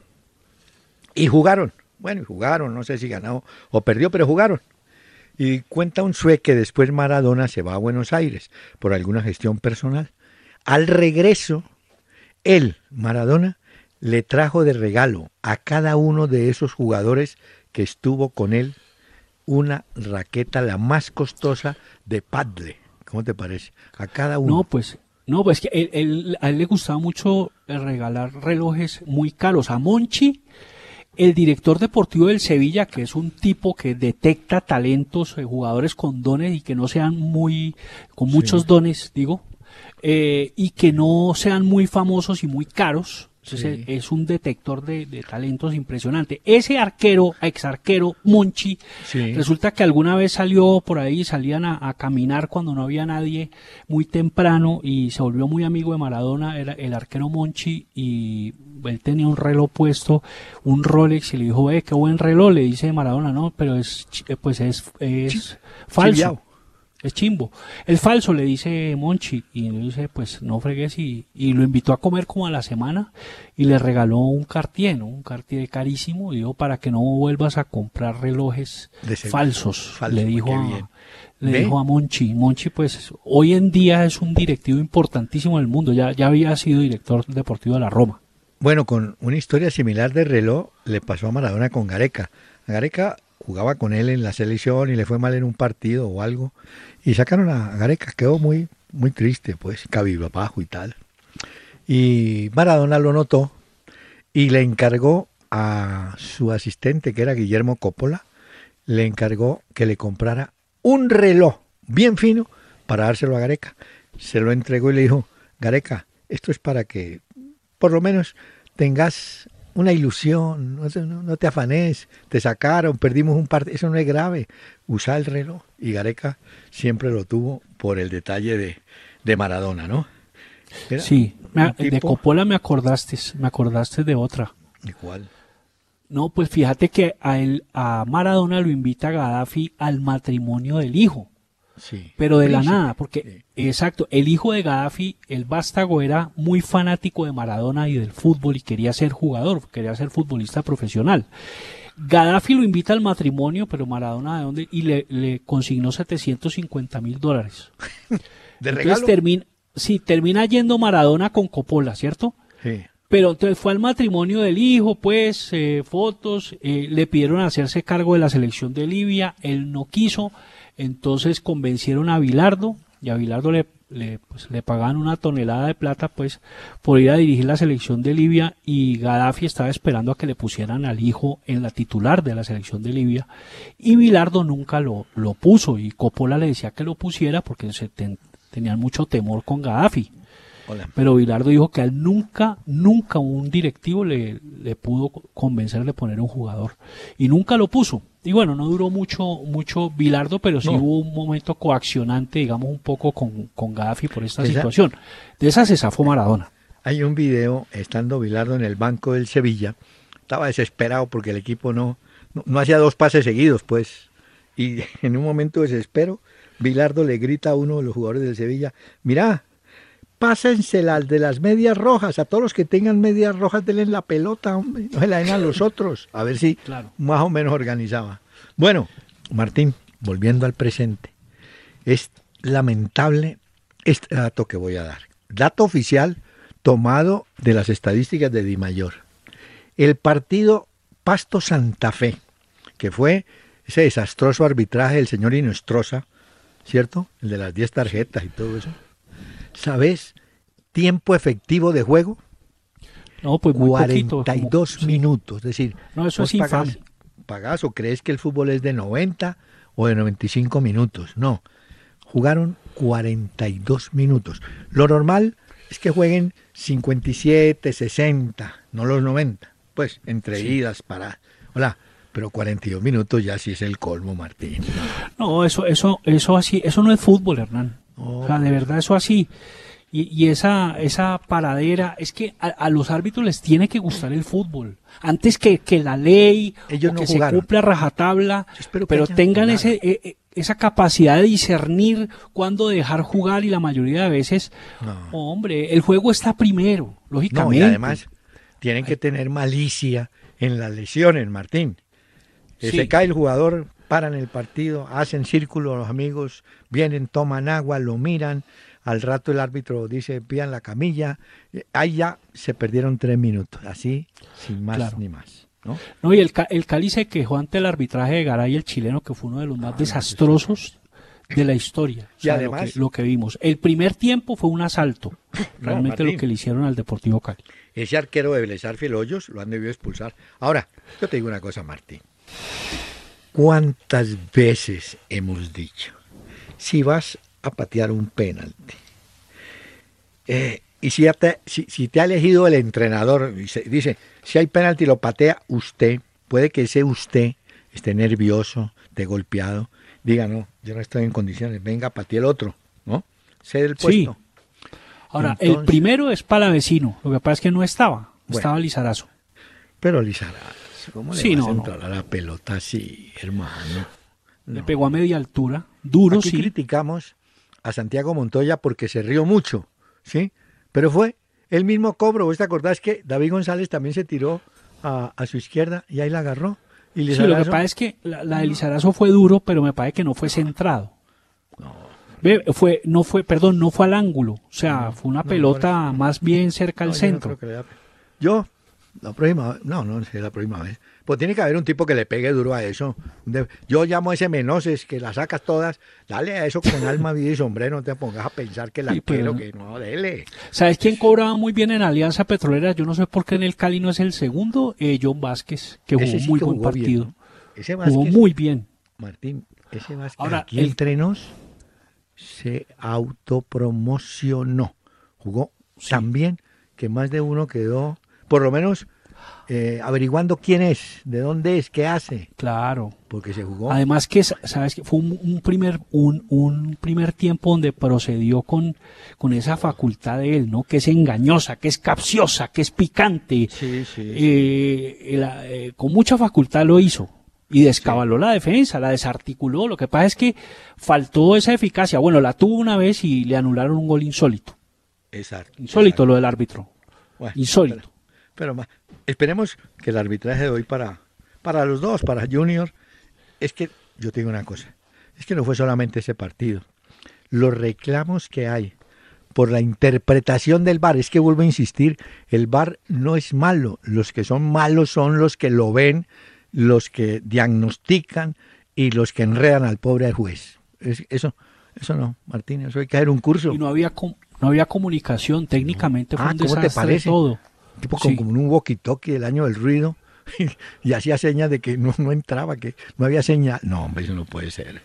y jugaron. Bueno, y jugaron, no sé si ganó o perdió, pero jugaron. Y cuenta Unzué que después Maradona se va a Buenos Aires por alguna gestión personal. Al regreso, él, Maradona, le trajo de regalo a cada uno de esos jugadores que estuvo con él una raqueta la más costosa de pádel. ¿Cómo te parece? A cada uno. No, pues, no, pues que él, él- a él le gustaba mucho regalar relojes muy caros. A Monchi, el director deportivo del Sevilla, que es un tipo que detecta talentos, eh, jugadores con dones y que no sean muy, con muchos Sí. dones, digo, eh, y que no sean muy famosos y muy caros. Entonces, Sí. es un detector de, de talentos impresionante. Ese arquero, ex arquero, Monchi, Sí. resulta que alguna vez salió por ahí, salían a, a caminar cuando no había nadie muy temprano y se volvió muy amigo de Maradona, era el arquero Monchi, y él tenía un reloj puesto, un Rolex, y le dijo, eh, qué buen reloj, le dice Maradona, no, pero es, chi- eh, pues es, es falso. Chiviao. Es chimbo. Es falso, le dice Monchi. Y le dice, pues no fregues. Y, y lo invitó a comer como a la semana. Y le regaló un Cartier, ¿no? Un Cartier carísimo. Y dijo, para que no vuelvas a comprar relojes De ese- falsos. falso, le dijo qué a, bien. le ¿Ve? dijo a Monchi. Monchi, pues, hoy en día es un directivo importantísimo del mundo. Ya, ya había sido director deportivo de la Roma. Bueno, con una historia similar de reloj le pasó a Maradona con Gareca. A Gareca jugaba con él en la selección y le fue mal en un partido o algo. Y sacaron a Gareca, quedó muy, muy triste, pues, cabizbajo y tal. Y Maradona lo notó y le encargó a su asistente, que era Guillermo Coppola, le encargó que le comprara un reloj bien fino para dárselo a Gareca. Se lo entregó y le dijo, Gareca, esto es para que por lo menos tengas una ilusión, no, no, no te afanes, te sacaron, perdimos un partido, eso no es grave, usa el reloj. Y Gareca siempre lo tuvo por el detalle de, de Maradona, ¿no? Era sí, me, tipo... de Coppola me acordaste, me acordaste de otra. ¿De cuál? No, pues fíjate que a, él, a Maradona lo invita Gaddafi al matrimonio del hijo. Sí, pero de príncipe. la nada, porque sí. Exacto, el hijo de Gaddafi, el vástago, era muy fanático de Maradona y del fútbol y quería ser jugador, quería ser futbolista profesional. Gaddafi lo invita al matrimonio, pero Maradona de dónde, y le, le consignó setecientos cincuenta mil dólares. ¿De entonces regalo? Termina, sí, termina yendo Maradona con Coppola, ¿cierto? Sí. Pero entonces fue al matrimonio del hijo, pues, eh, fotos, eh, le pidieron hacerse cargo de la selección de Libia, él no quiso. Entonces convencieron a Bilardo y a Bilardo le, le, pues, le pagaban una tonelada de plata pues por ir a dirigir la selección de Libia, y Gaddafi estaba esperando a que le pusieran al hijo en la titular de la selección de Libia, y Bilardo nunca lo, lo puso, y Coppola le decía que lo pusiera porque se ten, tenían mucho temor con Gaddafi. Hola. Pero Bilardo dijo que a él nunca, nunca un directivo le, le pudo convencer de poner un jugador, y nunca lo puso. Y bueno, no duró mucho mucho Bilardo, pero sí no. Hubo un momento coaccionante, digamos, un poco con, con Gaddafi por esta esa, situación. De esa se zafó Maradona. Hay un video, estando Bilardo en el banco del Sevilla, estaba desesperado porque el equipo no, no, no hacía dos pases seguidos, pues. Y en un momento de desespero, Bilardo le grita a uno de los jugadores del Sevilla, mirá, pásensela de las medias rojas, a todos los que tengan medias rojas denle la pelota, hombre, no se la den a los otros, a ver si claro. Más o menos organizaba. Bueno, Martín, volviendo al presente, es lamentable este dato que voy a dar. Dato oficial tomado de las estadísticas de Dimayor. El partido Pasto Santa Fe, que fue ese desastroso arbitraje del señor Inostroza, ¿cierto? El de las diez tarjetas y todo eso. ¿Sabes? Tiempo efectivo de juego. No, pues muy cuarenta y dos poquito, minutos. Sí. Es decir, no, eso es infame. Pagás, pagás o crees que el fútbol es de noventa o de noventa y cinco minutos. No, jugaron cuarenta y dos minutos. Lo normal es que jueguen cincuenta y siete, sesenta, no los noventa. Pues entre sí. Idas, para. Hola. Pero cuarenta y dos minutos ya sí es el colmo, Martín. No, eso, eso, eso así, eso no es fútbol, Hernán. Oh, o sea, de verdad eso así. Y, y esa, esa paradera, es que a, a los árbitros les tiene que gustar el fútbol. Antes que, que la ley, ellos o no que jugaron. Se cumpla rajatabla, pero tengan ese, eh, esa capacidad de discernir cuándo dejar jugar, y la mayoría de veces, no. Oh, hombre, el juego está primero, lógicamente. No, y además tienen que tener malicia en las lesiones, Martín. Sí. Se cae el jugador, paran el partido, hacen círculo a los amigos, vienen, toman agua, lo miran, al rato el árbitro dice, pidan la camilla, ahí ya se perdieron tres minutos, así, sin más claro. Ni más. ¿no? No, y el, el Cali se quejó ante el arbitraje de Garay, el chileno, que fue uno de los más ah, desastrosos de la historia. O sea, y además, lo que, lo que vimos. El primer tiempo fue un asalto, realmente no, Martín, lo que le hicieron al Deportivo Cali. Ese arquero de Vélez Sarsfield Hoyos lo han debido expulsar. Ahora, yo te digo una cosa, Martín. ¿Cuántas veces hemos dicho, si vas a patear un penalti, eh, y si, te, si, si te ha elegido el entrenador, dice, dice, si hay penalti lo patea usted, puede que ese usted esté nervioso, esté golpeado, diga, no, yo no estoy en condiciones, venga, patee el otro, ¿no? Cede el puesto. Sí. Ahora, entonces, el primero es Palavecino, lo que pasa es que no estaba, bueno, estaba Lizarazo. Pero Lizarazo, ¿cómo le sí, vas no, a entrar no. a la pelota así, hermano? No. Le pegó a media altura, duro, Aquí sí. criticamos a Santiago Montoya porque se rió mucho, ¿sí? Pero fue el mismo cobro. ¿Vos te acordás que David González también se tiró a, a su izquierda y ahí la agarró? Y sí, lo que pasa es que la, la de Lizarazo fue duro, pero me parece que no fue centrado. No. Ve, fue, no fue, perdón, no fue al ángulo. O sea, no, fue una no, pelota no, más bien cerca al no, centro. Yo, no creo que le da... yo La próxima vez, no, no sé, la próxima vez. Pues tiene que haber un tipo que le pegue duro a eso. Yo llamo a ese Menoses, que la sacas todas, dale a eso con alma, vida y sombrero, no te pongas a pensar que la Sí, quiero, pero- que no, dele. ¿Sabes quién cobraba muy bien en Alianza Petrolera? Yo no sé por qué en el Cali no es el segundo, eh, John Vázquez, que jugó Ese sí muy que buen jugó bien, partido. ¿no? Ese Jugó Vázquez, muy bien. Martín, ese Vázquez Ahora, aquí el- entre nos se autopromocionó. Jugó Sí. tan bien que más de uno quedó, por lo menos, eh, averiguando quién es, de dónde es, qué hace, Claro. porque se jugó. Además que, sabes que fue un, un primer un, un primer tiempo donde procedió con, con esa facultad de él, ¿no? Que es engañosa, que es capciosa, que es picante. Sí, sí, sí. Eh, la- eh, con mucha facultad lo hizo y descabaló la defensa, la desarticuló. Lo que pasa es que faltó esa eficacia. Bueno, la tuvo una vez y le anularon un gol insólito. Exacto. Insólito exacto. lo del árbitro. Bueno, Insólito. Pero, pero ma- esperemos que el arbitraje de hoy para, para los dos, para Junior, es que, yo te digo una cosa, es que no fue solamente ese partido. Los reclamos que hay por la interpretación del V A R, es que vuelvo a insistir, el V A R no es malo, los que son malos son los que lo ven, los que diagnostican y los que enredan al pobre juez. Es- eso, eso no, Martín, eso hay que hacer un curso. Y no había com- no había comunicación, técnicamente fue Ah, un ¿cómo te desastre parece? todo. Tipo con, Sí. como un walkie-talkie del año del ruido y, hacía señas de que no, no entraba, que no había señal. No, hombre, eso no puede ser.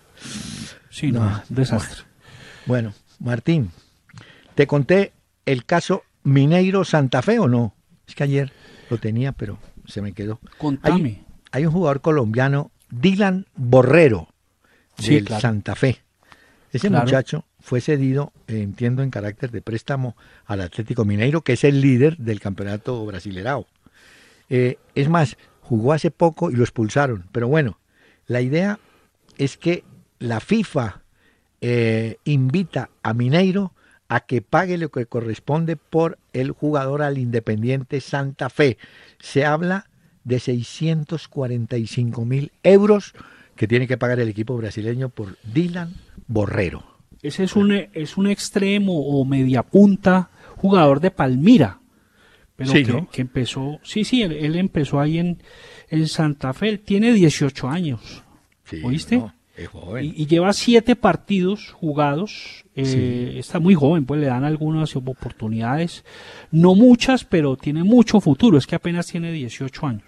Sí, no, No, un desastre. Bueno, Martín, ¿te conté el caso Mineiro Santa Fe o no? Es que ayer lo tenía, pero se me quedó. Contame. Hay, hay un jugador colombiano, Dylan Borrero, Sí, del claro. Santa Fe. Ese Claro. muchacho fue cedido, eh, entiendo, en carácter de préstamo al Atlético Mineiro, que es el líder del campeonato brasilerao. Eh, es más, jugó hace poco y lo expulsaron. Pero bueno, la idea es que la FIFA eh, invita a Mineiro a que pague lo que corresponde por el jugador al Independiente Santa Fe. Se habla de seiscientos cuarenta y cinco mil euros que tiene que pagar el equipo brasileño por Dylan Borrero. Ese es un, es un extremo o media punta jugador de Palmira. Pero Sí, que, ¿no? que empezó, sí, sí, él, él empezó ahí en, en Santa Fe, él tiene dieciocho años. Sí, ¿Oíste? no, es joven. Y, y lleva siete partidos jugados. eh, Sí. Está muy joven, pues le dan algunas oportunidades. No muchas, pero tiene mucho futuro. Es que apenas tiene dieciocho años.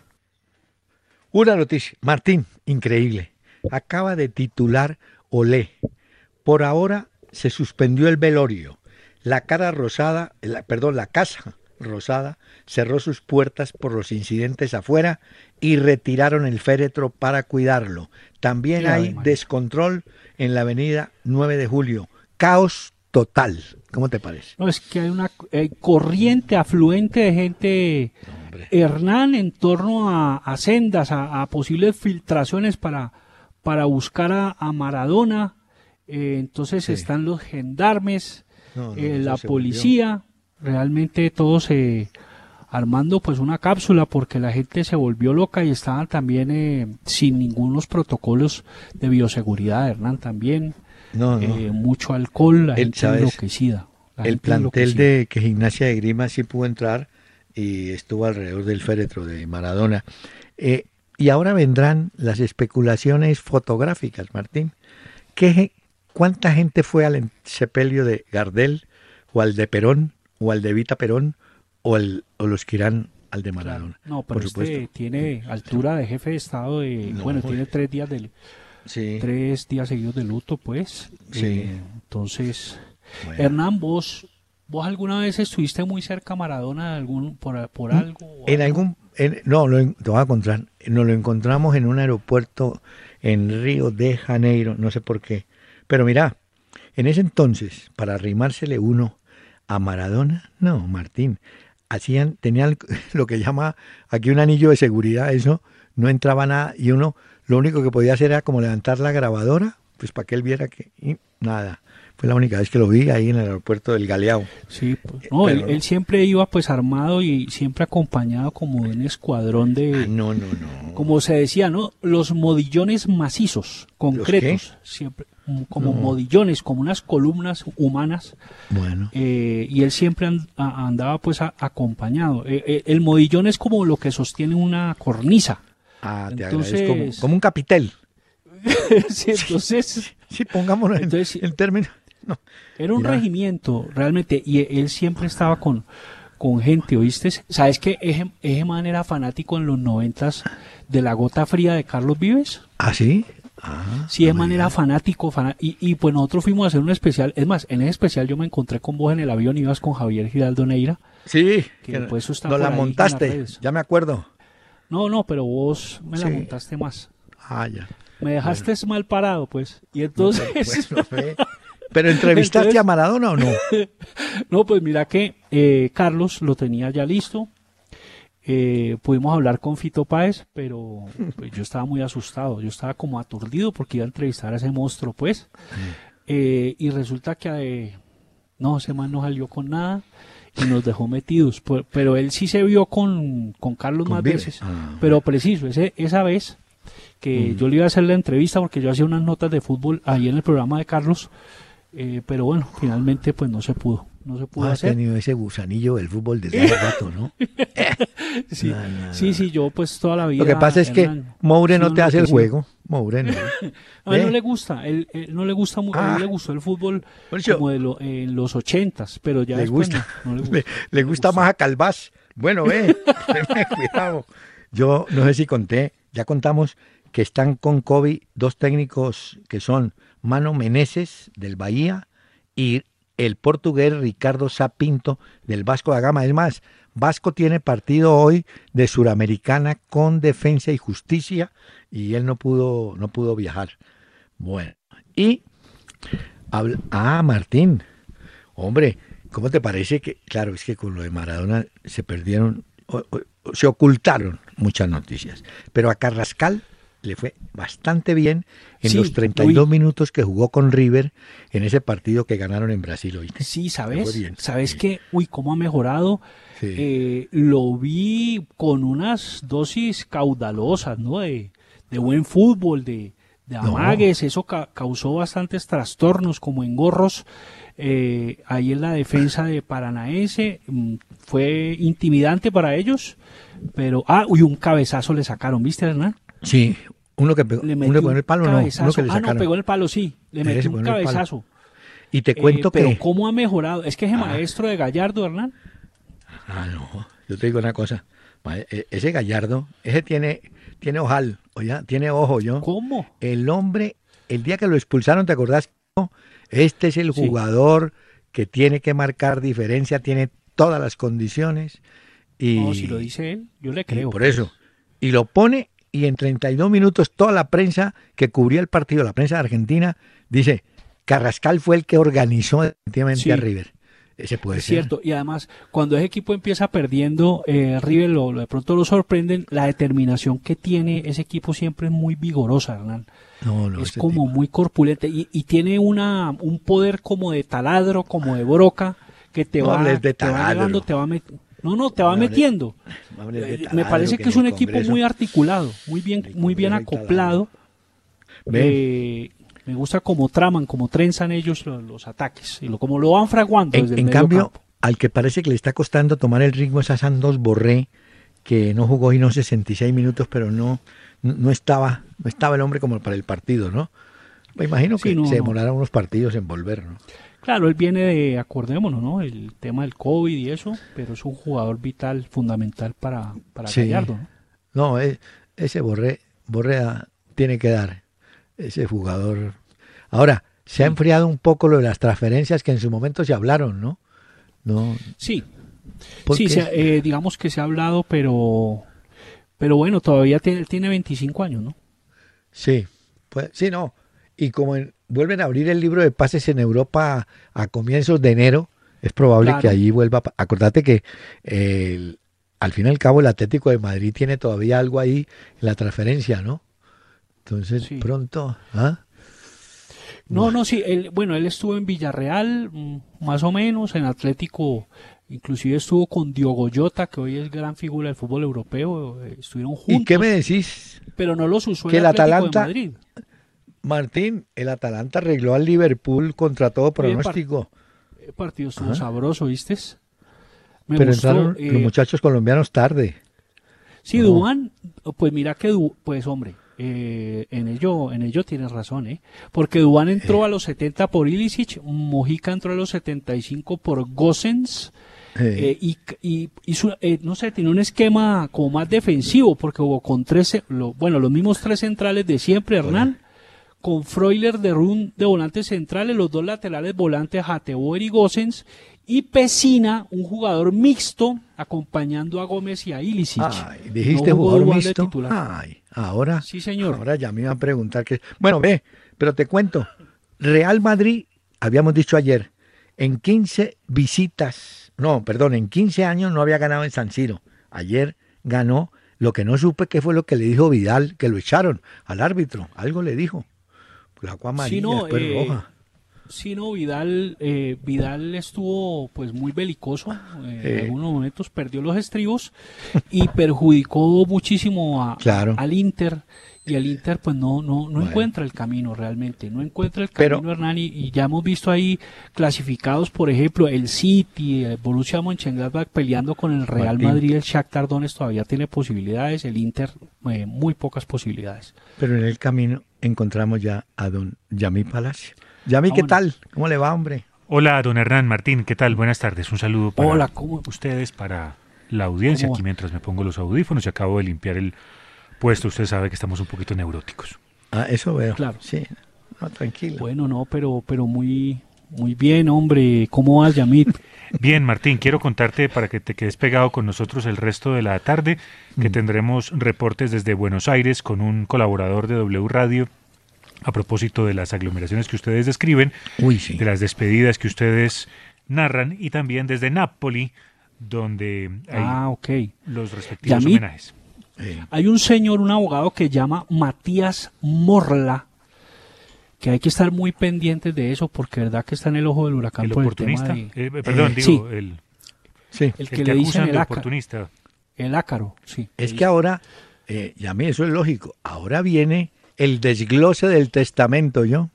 Una noticia, Martín, increíble. Acaba de titular Olé. Por ahora se suspendió el velorio. La cara rosada, la, perdón, la casa rosada cerró sus puertas por los incidentes afuera y retiraron el féretro para cuidarlo. También Qué Ave hay María. descontrol en la avenida nueve de julio. Caos total. ¿Cómo te parece? No, es que hay una hay corriente afluente de gente, Hombre. Hernán, en torno a, a sendas, a, a posibles filtraciones para, para buscar a, a Maradona. Eh, entonces Sí. están los gendarmes, No, no, eh, eso la se policía, realmente todos eh, armando pues una cápsula porque la gente se volvió loca y estaban también eh, sin ningunos protocolos de bioseguridad, Hernán, también. No, no. Eh, mucho alcohol, la El- gente ¿sabes? enloquecida. la El gente plantel enloquecida. de que Gimnasia de Grima sí pudo entrar y estuvo alrededor del féretro de Maradona. Eh, y ahora vendrán las especulaciones fotográficas, Martín. ¿Qué, ¿Cuánta gente fue al sepelio de Gardel o al de Perón o al de Evita Perón o, el, o los que irán al de Maradona? No, pero por este supuesto. tiene altura de jefe de Estado de, No, bueno, pues. tiene tres días de Sí, tres días seguidos de luto, pues. Sí. Eh, entonces, bueno. Hernán, vos, vos alguna vez estuviste muy cerca a Maradona de algún por, por algo. o En algo? algún, en- no, lo, en- te voy a encontrar. Nos lo encontramos en un aeropuerto en Río de Janeiro, no sé por qué. Pero mira, en ese entonces, para arrimársele uno a Maradona, no, Martín, hacían, tenían lo que llama aquí un anillo de seguridad, eso, no entraba nada y uno lo único que podía hacer era como levantar la grabadora, pues para que él viera que y nada. Fue la única vez que lo vi ahí en el aeropuerto del Galeao. Sí, pues, no, él, Pero- él siempre iba pues armado y siempre acompañado como de un escuadrón de, Ah, no, no, no. como se decía, ¿no? Los modillones macizos, concretos, siempre. como No. modillones, como unas columnas humanas. Bueno. Eh, y él siempre and- a- andaba pues a- acompañado. Eh, eh, el modillón es como lo que sostiene una cornisa. Ah, te Entonces- agradezco. Como un capitel. Sí, entonces Sí, pongámoslo en, Entonces, sí. en términos. No. era un Mira. regimiento realmente, y e- él siempre estaba con, con gente, ¿oíste? ¿Sabes que ese, ese man era fanático en los noventas de La Gota Fría de Carlos Vives? ¿Ah, sí? Ah, Sí, no ese me man era digas. fanático, fana- y, y pues nosotros fuimos a hacer un especial. Es más, en ese especial yo me encontré con vos en el avión, ibas con Javier Giraldo Neira. Sí, que que pues eso está nos por la ahí en las montaste, redes. ya me acuerdo. No, no, pero vos me la Sí. montaste más. Ah, ya. Me dejaste mal parado, pues. Y entonces, Bueno, fe. ¿Pero entrevistaste Entonces- a Maradona o no? no, pues mira que eh, Carlos lo tenía ya listo. Eh, pudimos hablar con Fito Páez, pero pues, yo estaba muy asustado. Yo estaba como aturdido porque iba a entrevistar a ese monstruo, pues. Eh, y resulta que eh, no, ese man no salió con nada y nos dejó metidos. Pu- Pero él sí se vio con, con Carlos Con más Vives. veces. Ah. Pero preciso, ese, esa vez que Mm. yo le iba a hacer la entrevista porque yo hacía unas notas de fútbol ahí en el programa de Carlos, eh, pero bueno, finalmente pues no se pudo, no se pudo Has hacer. tenido ese gusanillo del fútbol desde hace rato, ¿no? Sí, No, no, sí, no. sí, yo pues toda la vida. Lo que pasa es que Hernán, Moure no sí, te hace el enloquecido. juego. Moure no. A él no ¿Ve? le gusta, él, él no le gusta mu- a Ah. él le gustó el fútbol Mauricio, como de lo- en los ochentas, pero ya le después gusta, no, no le le, gusta. le gusta más a Calvás. Bueno, ve, tenme cuidado. Yo no sé si conté, ya contamos que están con COVID dos técnicos que son Mano Meneses del Bahía y el portugués Ricardo Sapinto del Vasco da Gama. Es más, Vasco tiene partido hoy de Suramericana con Defensa y Justicia y él no pudo, no pudo viajar. Bueno, y habla- ah, Martín, hombre, ¿cómo te parece que, claro, es que con lo de Maradona se perdieron, o- o- se ocultaron muchas noticias, pero a Carrascal le fue bastante bien en Sí, los treinta y dos uy. minutos que jugó con River en ese partido que ganaron en Brasil, ¿oíste? Sí, Le ¿sabes? fue bien. ¿Sabes Sí. qué? Uy, cómo ha mejorado. Sí. Eh, lo vi con unas dosis caudalosas, ¿no? De, de buen fútbol, de, de No. amagues. Eso ca- causó bastantes trastornos, como engorros. Eh, ahí en la defensa de Paranaense mm, fue intimidante para ellos. Pero, ah, uy, un cabezazo le sacaron, ¿viste, Hernán? Sí, uno que pegó, Le uno metió le pegó en el palo, no, uno cabezazo. que le Ah, sacaron. no, pegó en el palo, sí. Le Ese metió pegó un en el palo. cabezazo. Y te Eh, cuento pero que... cómo ha mejorado. Es que ese Ah. maestro de Gallardo, Hernán. Ah, no, yo te digo una cosa, ma- e- ese Gallardo, ese tiene, tiene ojal, oye, tiene ojo, yo. ¿Cómo? El hombre, el día que lo expulsaron, ¿te acordás? No, este es el Sí. jugador que tiene que marcar diferencia, tiene todas las condiciones y, No, si lo dice él, yo le y creo. por eso. Y lo pone y en treinta y dos minutos toda la prensa que cubría el partido, la prensa de Argentina, dice, Carrascal fue el que organizó definitivamente Sí. a River. Ese puede Es ser. cierto, y además, cuando ese equipo empieza perdiendo, eh, River lo, lo- de pronto lo sorprenden, la determinación que tiene ese equipo siempre es muy vigorosa, Hernán. No, no, es ese como tipo. muy corpulente y, y tiene una un poder como de taladro, como de broca, que te No va, hables de te va taladro. llevando, te va met- No, no, te va No hables- metiendo. No hables de Eh, Me taladro, parece que, es en un el equipo Congreso- muy articulado, muy bien, el muy bien Congreso hay acoplado. Ven. Eh, me gusta cómo traman, cómo trenzan ellos los, los ataques, y lo, como lo van fraguando desde En, el en medio cambio, campo. al que parece que le está costando tomar el ritmo es a Santos Borré, que no jugó y no sesenta y seis minutos, pero no, no, no estaba, no estaba el hombre como para el partido, ¿no? Me imagino Sí, que no, se no. demoraron unos partidos en volver, ¿no? Claro, él viene de, acordémonos, ¿no? El tema del COVID y eso, pero es un jugador vital, fundamental para, para Sí. Gallardo, ¿no? No, es- ese Borré, Borré ah, tiene que dar, ese jugador. Ahora, se ha enfriado un poco lo de las transferencias que en su momento se hablaron, ¿no? No, Sí, ¿por sí, qué? se ha- eh, digamos que se ha hablado, pero, pero bueno, todavía tiene, él tiene veinticinco años, ¿no? Sí, pues sí, no. Y como en- vuelven a abrir el libro de pases en Europa a, a comienzos de enero, es probable Claro. que allí vuelva. a pa- Acordate que eh, el- al fin y al cabo el Atlético de Madrid tiene todavía algo ahí en la transferencia, ¿no? Entonces, Sí. pronto. ¿Ah? No, no, sí, él, bueno, él estuvo en Villarreal, mm, más o menos, en Atlético, inclusive estuvo con Diogo Jota, que hoy es gran figura del fútbol europeo, eh, estuvieron juntos, ¿Y qué me decís? pero no los usó que el el Atlético Atalanta- de Madrid. Martín, el Atalanta arregló al Liverpool contra todo pronóstico. El partido estuvo Ajá. sabroso, ¿viste? Me Pero gustó, entraron eh, los muchachos colombianos tarde. Sí, no. Duván, pues mira que, du, pues hombre, eh, en ello en ello tienes razón, ¿eh? Porque Duván entró eh. a los setenta por Ilicic, Mojica entró a los setenta y cinco por Gosens, eh. Eh, y, y hizo, eh, no sé, tiene un esquema como más defensivo, porque hubo con tres, lo, bueno, los mismos tres centrales de siempre, Hernán, bueno. con Freuler de Run de volantes centrales, los dos laterales volantes, Hateboer y Gosens, y Pesina, un jugador mixto, acompañando a Gómez y a Ilicic. Ay, dijiste no jugador mixto. Ay, ahora, sí, señor. Ahora ya me iban a preguntar que. Bueno, ve, pero te cuento. Real Madrid, habíamos dicho ayer, en quince visitas, no, perdón, en quince años no había ganado en San Siro. Ayer ganó. Lo que no supe qué fue lo que le dijo Vidal, que lo echaron al árbitro. Algo le dijo. La agua amarilla, sí, no, después eh... roja. Sí, no, Vidal, eh, Vidal estuvo pues muy belicoso, eh, eh. en algunos momentos perdió los estribos y perjudicó muchísimo a, claro. al Inter, y el Inter pues no no no bueno. encuentra el camino realmente, no encuentra el camino, Pero, Hernán, y, y ya hemos visto ahí clasificados, por ejemplo, el City, el Borussia Mönchengladbach peleando con el Real Martín. Madrid, el Shakhtar Donetsk todavía tiene posibilidades, el Inter eh, muy pocas posibilidades. Pero en el camino encontramos ya a don Yamí Palacio. Yami, ¿qué tal? ¿Cómo le va, hombre? Hola, don Hernán Martín, ¿qué tal? Buenas tardes, un saludo para Hola, ¿cómo? ustedes, para la audiencia, aquí mientras me pongo los audífonos y acabo de limpiar el puesto. Usted sabe que estamos un poquito neuróticos. Ah, eso veo. Claro. Sí, no, tranquilo. Bueno, no, pero, pero muy, muy bien, hombre. ¿Cómo vas, Yamit? Bien, Martín, quiero contarte para que te quedes pegado con nosotros el resto de la tarde, que mm. tendremos reportes desde Buenos Aires con un colaborador de W Radio, a propósito de las aglomeraciones que ustedes describen, Uy, sí. de las despedidas que ustedes narran, y también desde Nápoli, donde hay ah, okay. los respectivos Yamit, homenajes. Eh. Hay un señor, un abogado que llama Matías Morla, que hay que estar muy pendientes de eso, porque verdad que está en el ojo del huracán el por oportunista. el tema de... Eh, perdón, eh, digo, sí. el, sí. el que el le que dicen el de ácaro. oportunista. El ácaro, sí. Es que ahora, eh, Yamí, eso es lógico, ahora viene el desglose del testamento, ¿yo?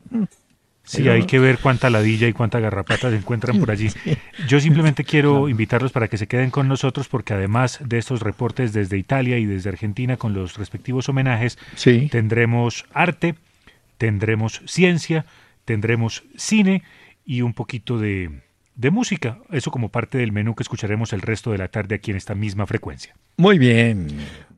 Sí, hay que ver cuánta ladilla y cuánta garrapata se encuentran por allí. Yo simplemente quiero claro. invitarlos para que se queden con nosotros, porque además de estos reportes desde Italia y desde Argentina con los respectivos homenajes, sí. tendremos arte, tendremos ciencia, tendremos cine y un poquito de, de música. Eso como parte del menú que escucharemos el resto de la tarde aquí en esta misma frecuencia. Muy bien.